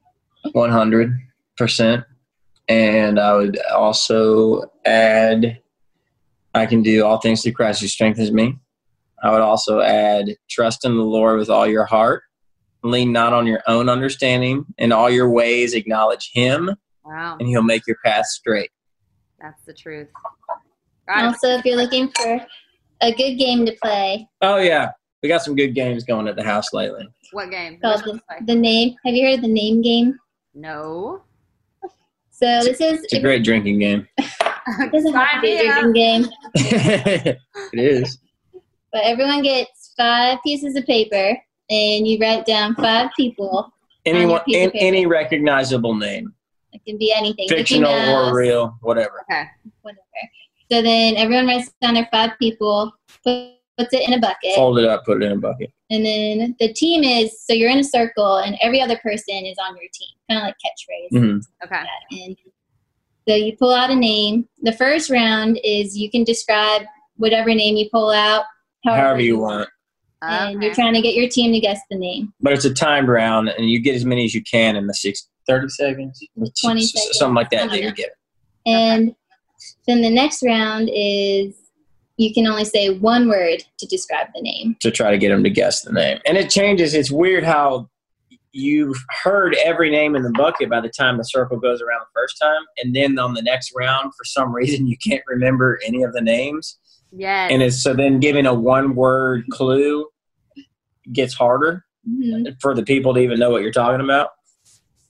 100%. And I would also add, I can do all things through Christ who strengthens me. I would also add, trust in the Lord with all your heart. Lean not on your own understanding. In all your ways, acknowledge Him. Wow. And He'll make your path straight. That's the truth. Also, if you're looking for a good game to play. Oh, yeah. We got some good games going at the house lately. What game? Called the Name. Have you heard of the Name game? No. So it's a great drinking game. It doesn't have to be a drinking game. It is. But everyone gets 5 pieces of paper, and you write down 5 people. Any recognizable name. It can be anything. Fictional or real, whatever. Okay. Whatever. So then everyone writes down their 5 people, puts it in a bucket. Fold it up, put it in a bucket. And then the team so you're in a circle, and every other person is on your team. Kind of like catchphrase. Mm-hmm. Okay. And so you pull out a name. The first round is you can describe whatever name you pull out. However you want. And you're trying to get your team to guess the name. But it's a timed round, and you get as many as you can in the 30 seconds? 20 seconds. Something like that you get. And then the next round is you can only say one word to describe the name. To try to get them to guess the name. And it changes. It's weird how you've heard every name in the bucket by the time the circle goes around the first time. And then on the next round, for some reason, you can't remember any of the names. Yes. And so then giving a one-word clue gets harder for the people to even know what you're talking about.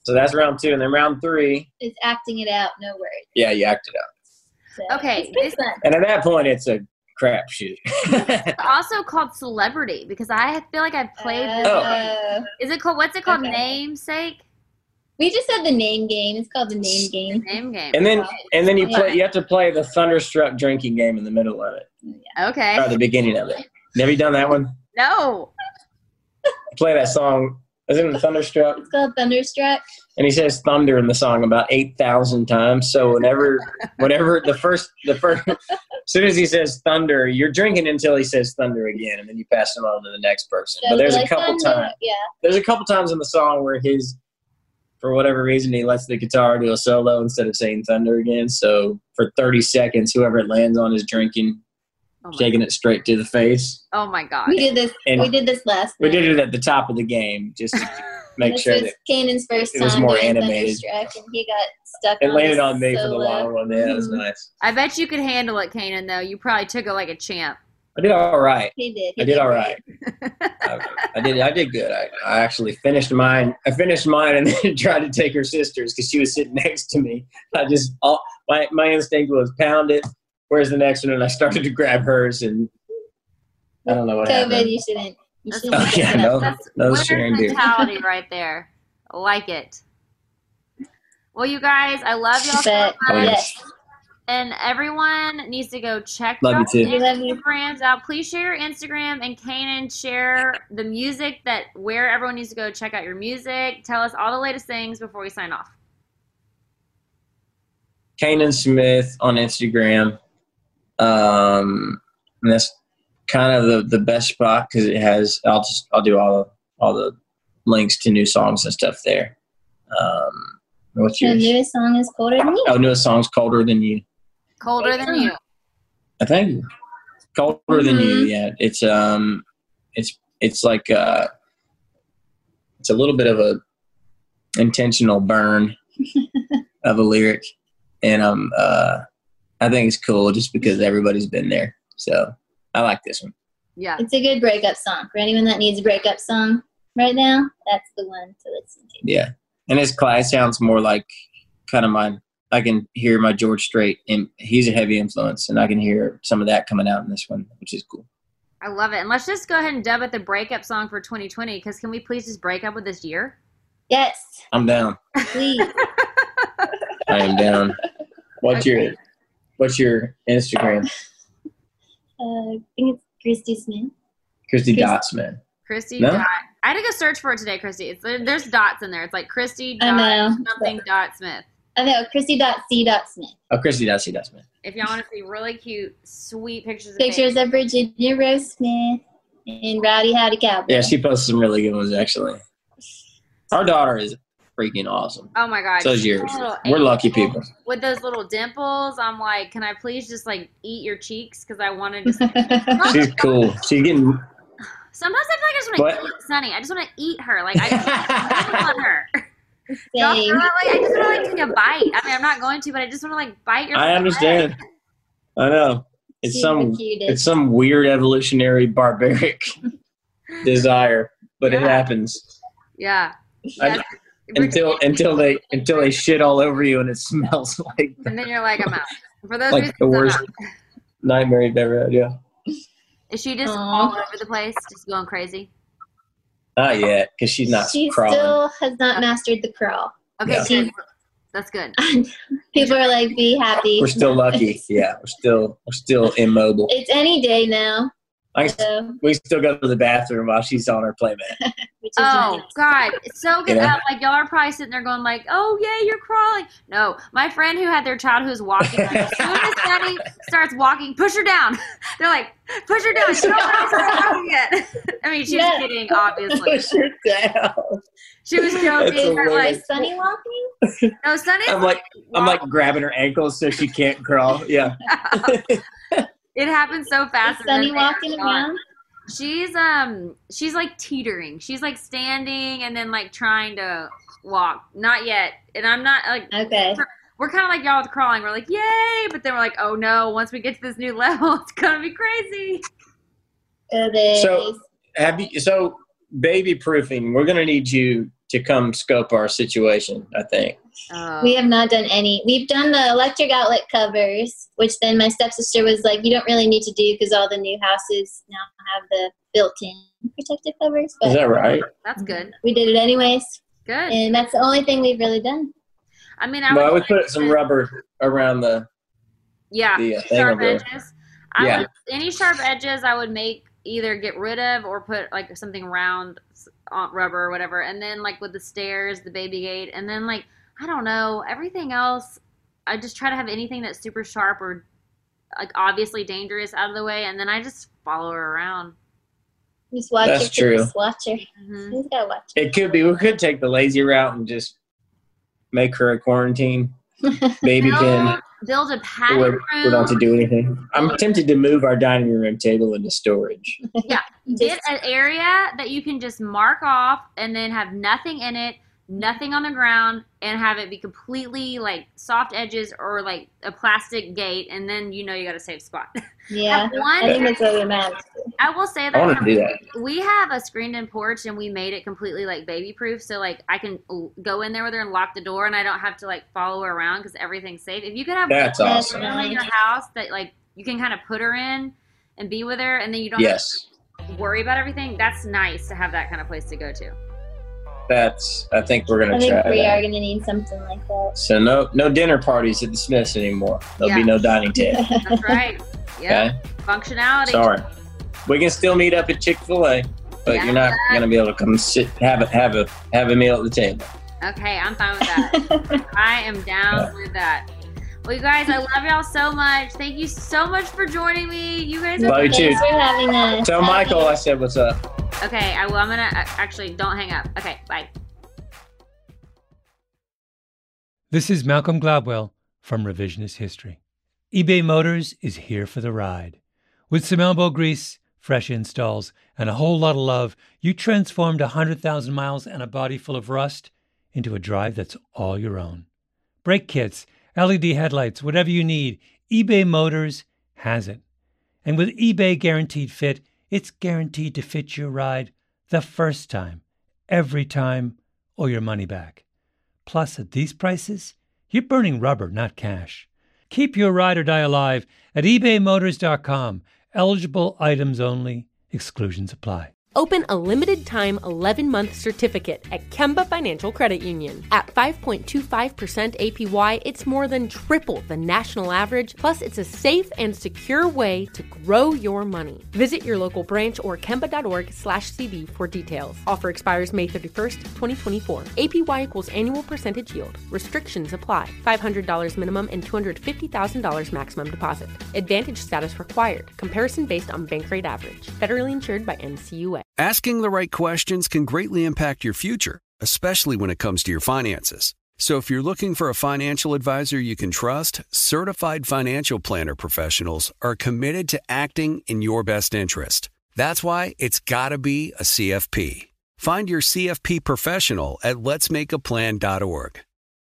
So that's round 2. And then round 3. It's acting it out, no words. Yeah, you act it out. So Okay. it's fun. And at that point, it's a crapshoot. It's also called Celebrity because I feel like I've played this. Is it called? What's it called? Okay. Namesake. We just had the name game. It's called the name game. Name game. And then you play. You have to play the Thunderstruck drinking game in the middle of it. Okay. Or at the beginning of it. Have you done that one? No. Play that song. Isn't it Thunderstruck? It's called Thunderstruck. And he says thunder in the song about 8,000 times. So whenever the first, as soon as he says thunder, you're drinking until he says thunder again, and then you pass him on to the next person. So but there's like a couple thunder, times. Yeah. There's a couple times in the song where for whatever reason, he lets the guitar do a solo instead of saying thunder again. So for 30 seconds, whoever it lands on is drinking, shaking it straight to the face. Oh my God. We did this. And we did this last We night. did it at the top of the game just to make This sure was that Kanan's first it was time more doing animated. Thunderstruck, and he got stuck it on landed his on me for the solo. long one. Yeah, it was nice. I bet you could handle it, Kanan, though. You probably took it like a champ. I did all right. He did. I did all right. I did good. I actually finished mine. I finished mine and then tried to take her sister's because she was sitting next to me. My instinct was pound it. Where's the next one? And I started to grab hers, and I don't know what COVID, happened. you shouldn't. Oh, yeah, no, That's no winner's sharing beer. mentality right there. I like it. Well, you guys, I love y'all so much. Yes. And everyone needs to go check Love y'all's you too. Instagrams out. Please share your Instagram, and Kanan, share the music where everyone needs to go check out your music. Tell us all the latest things before we sign off. Kanan Smith on Instagram. And that's kind of the best spot because it has. I'll do all the links to new songs and stuff there. What's The yours? newest song is Colder Than You. Oh, newest song's Colder Than You. Colder Than You. I think Colder Than You. Yeah, it's like it's a little bit of a intentional burn of a lyric, and I think it's cool just because everybody's been there. So I like this one. Yeah, It's a good breakup song. For anyone that needs a breakup song right now, that's the one to listen to. Yeah, and it sounds more like kind of mine. I can hear my George Strait, and he's a heavy influence, and I can hear some of that coming out in this one, which is cool. I love it. And let's just go ahead and dub it the breakup song for 2020, because can we please just break up with this year? Yes, I'm down. please. I am down. What's your Instagram? I think it's Christy Smith. Christy Dotsman. Christy No? Dot. I had to go search for it today, Christy. There's dots in there. It's like Christy I Dot know. something Dot Smith. I know, Christy.C.Smith. Oh, Christy Dotsman. If y'all want to see really cute, sweet pictures Pictures of Virginia Rose Smith and Rowdy Howdy Cowboy. Yeah, she posts some really good ones, actually. Our daughter is freaking awesome. Oh my God. So is she's yours. a little We're lucky angel people. With those little dimples, I'm like, can I please just like eat your cheeks? Because I want to just. She's cool. She's getting. Sometimes I feel like I just want to eat Sunny. I just want to eat her. Like I just want her. Y'all Same. feel that way? I just want to like take a bite. I mean, I'm not going to, but I just want to like bite your. I understand. I know. It's She's some. the cutest. It's some weird evolutionary barbaric desire, but it Yeah. happens. Yeah. I- until they shit all over you and it smells like And then you're like, I'm out. For those like reasons, the I'm worst out. nightmare you've ever had. Yeah. Is she just Aw. all over the place, just going crazy? Not yet, because she's not She crawling. still has not mastered the crawl. Okay, Yeah. good. That's good. People are like, be happy. We're still lucky. Yeah, we're still immobile. It's any day now. So, We still go to the bathroom while she's on her playmat. which is Oh nice. God, it's so good. Yeah. Like y'all are probably sitting there going like, "Oh yeah, you're crawling." No, my friend who had their child who's walking, like, as soon as Sunny starts walking, push her down. They're like, "Push her down." She don't know how to start walking yet. I mean, she was Yeah. kidding, obviously. Push her down. She was That's joking. They're like, Is Sunny walking? "No, Sunny's I'm like grabbing her ankles so she can't crawl. Yeah. It happens so fast. Is and then Sunny they're walking gone. around? She's like teetering. She's like standing and then like trying to walk. Not yet. And I'm not like Okay. we're kind of like y'all with crawling. We're like, yay! But then we're like, oh no! Once we get to this new level, it's gonna be crazy. It is. So baby proofing, we're gonna need you to come scope our situation, I think. We have not done any. We've done the electric outlet covers, which then my stepsister was like, you don't really need to do because all the new houses now have the built-in protective covers. But is that right? That's good. We did it anyways. Good. And that's the only thing we've really done. I mean, I would put some rubber around the sharp edges. Any sharp edges I would either get rid of or put like something round on rubber or whatever. And then like with the stairs, the baby gate, and then like, I don't know, everything else, I just try to have anything that's super sharp or like obviously dangerous out of the way, and then I just follow her around. Just watch That's true. Just watch her. Mm-hmm. He's gotta watch her. It could be. We could take the lazy route and just make her a quarantine baby pen. Build a patio room. We don't have to do anything. I'm tempted to move our dining room table into storage. Yeah. Get an area that you can just mark off and then have nothing in it, nothing on the ground, and have it be completely like soft edges or like a plastic gate, and then you got a safe spot. Yeah. I think that's what it matters. I will say that, I want to do that. We have a screened-in porch, and we made it completely like baby-proof, so like I can go in there with her and lock the door, and I don't have to like follow her around because everything's safe. If you could have that's awesome in your house that like you can kind of put her in and be with her, and then you don't have to worry about everything. That's nice to have that kind of place to go to. I think we're gonna try that. We are gonna need something like that. So no dinner parties at the Smiths anymore. There'll be no dining table. That's right. Yeah. Okay. Functionality. Sorry. We can still meet up at Chick-fil-A, but you're not gonna be able to come sit have a meal at the table. Okay, I'm fine with that. I am down with that. Well, you guys, I love y'all so much. Thank you so much for joining me. You guys are love you too. Thanks for having us. Tell Michael I said what's up. Okay, I'm gonna actually don't hang up. Okay, bye. This is Malcolm Gladwell from Revisionist History. eBay Motors is here for the ride. With some elbow grease, fresh installs, and a whole lot of love, you transformed 100,000 miles and a body full of rust into a drive that's all your own. Brake kits, LED headlights, whatever you need, eBay Motors has it. And with eBay Guaranteed Fit, it's guaranteed to fit your ride the first time, every time, or your money back. Plus, at these prices, you're burning rubber, not cash. Keep your ride or die alive at ebaymotors.com. Eligible items only. Exclusions apply. Open a limited-time 11-month certificate at Kemba Financial Credit Union. At 5.25% APY, it's more than triple the national average, plus it's a safe and secure way to grow your money. Visit your local branch or kemba.org/cb for details. Offer expires May 31st, 2024. APY equals annual percentage yield. Restrictions apply. $500 minimum and $250,000 maximum deposit. Advantage status required. Comparison based on bank rate average. Federally insured by NCUA. Asking the right questions can greatly impact your future, especially when it comes to your finances. So if you're looking for a financial advisor you can trust, certified financial planner professionals are committed to acting in your best interest. That's why it's got to be a CFP. Find your CFP professional at letsmakeaplan.org.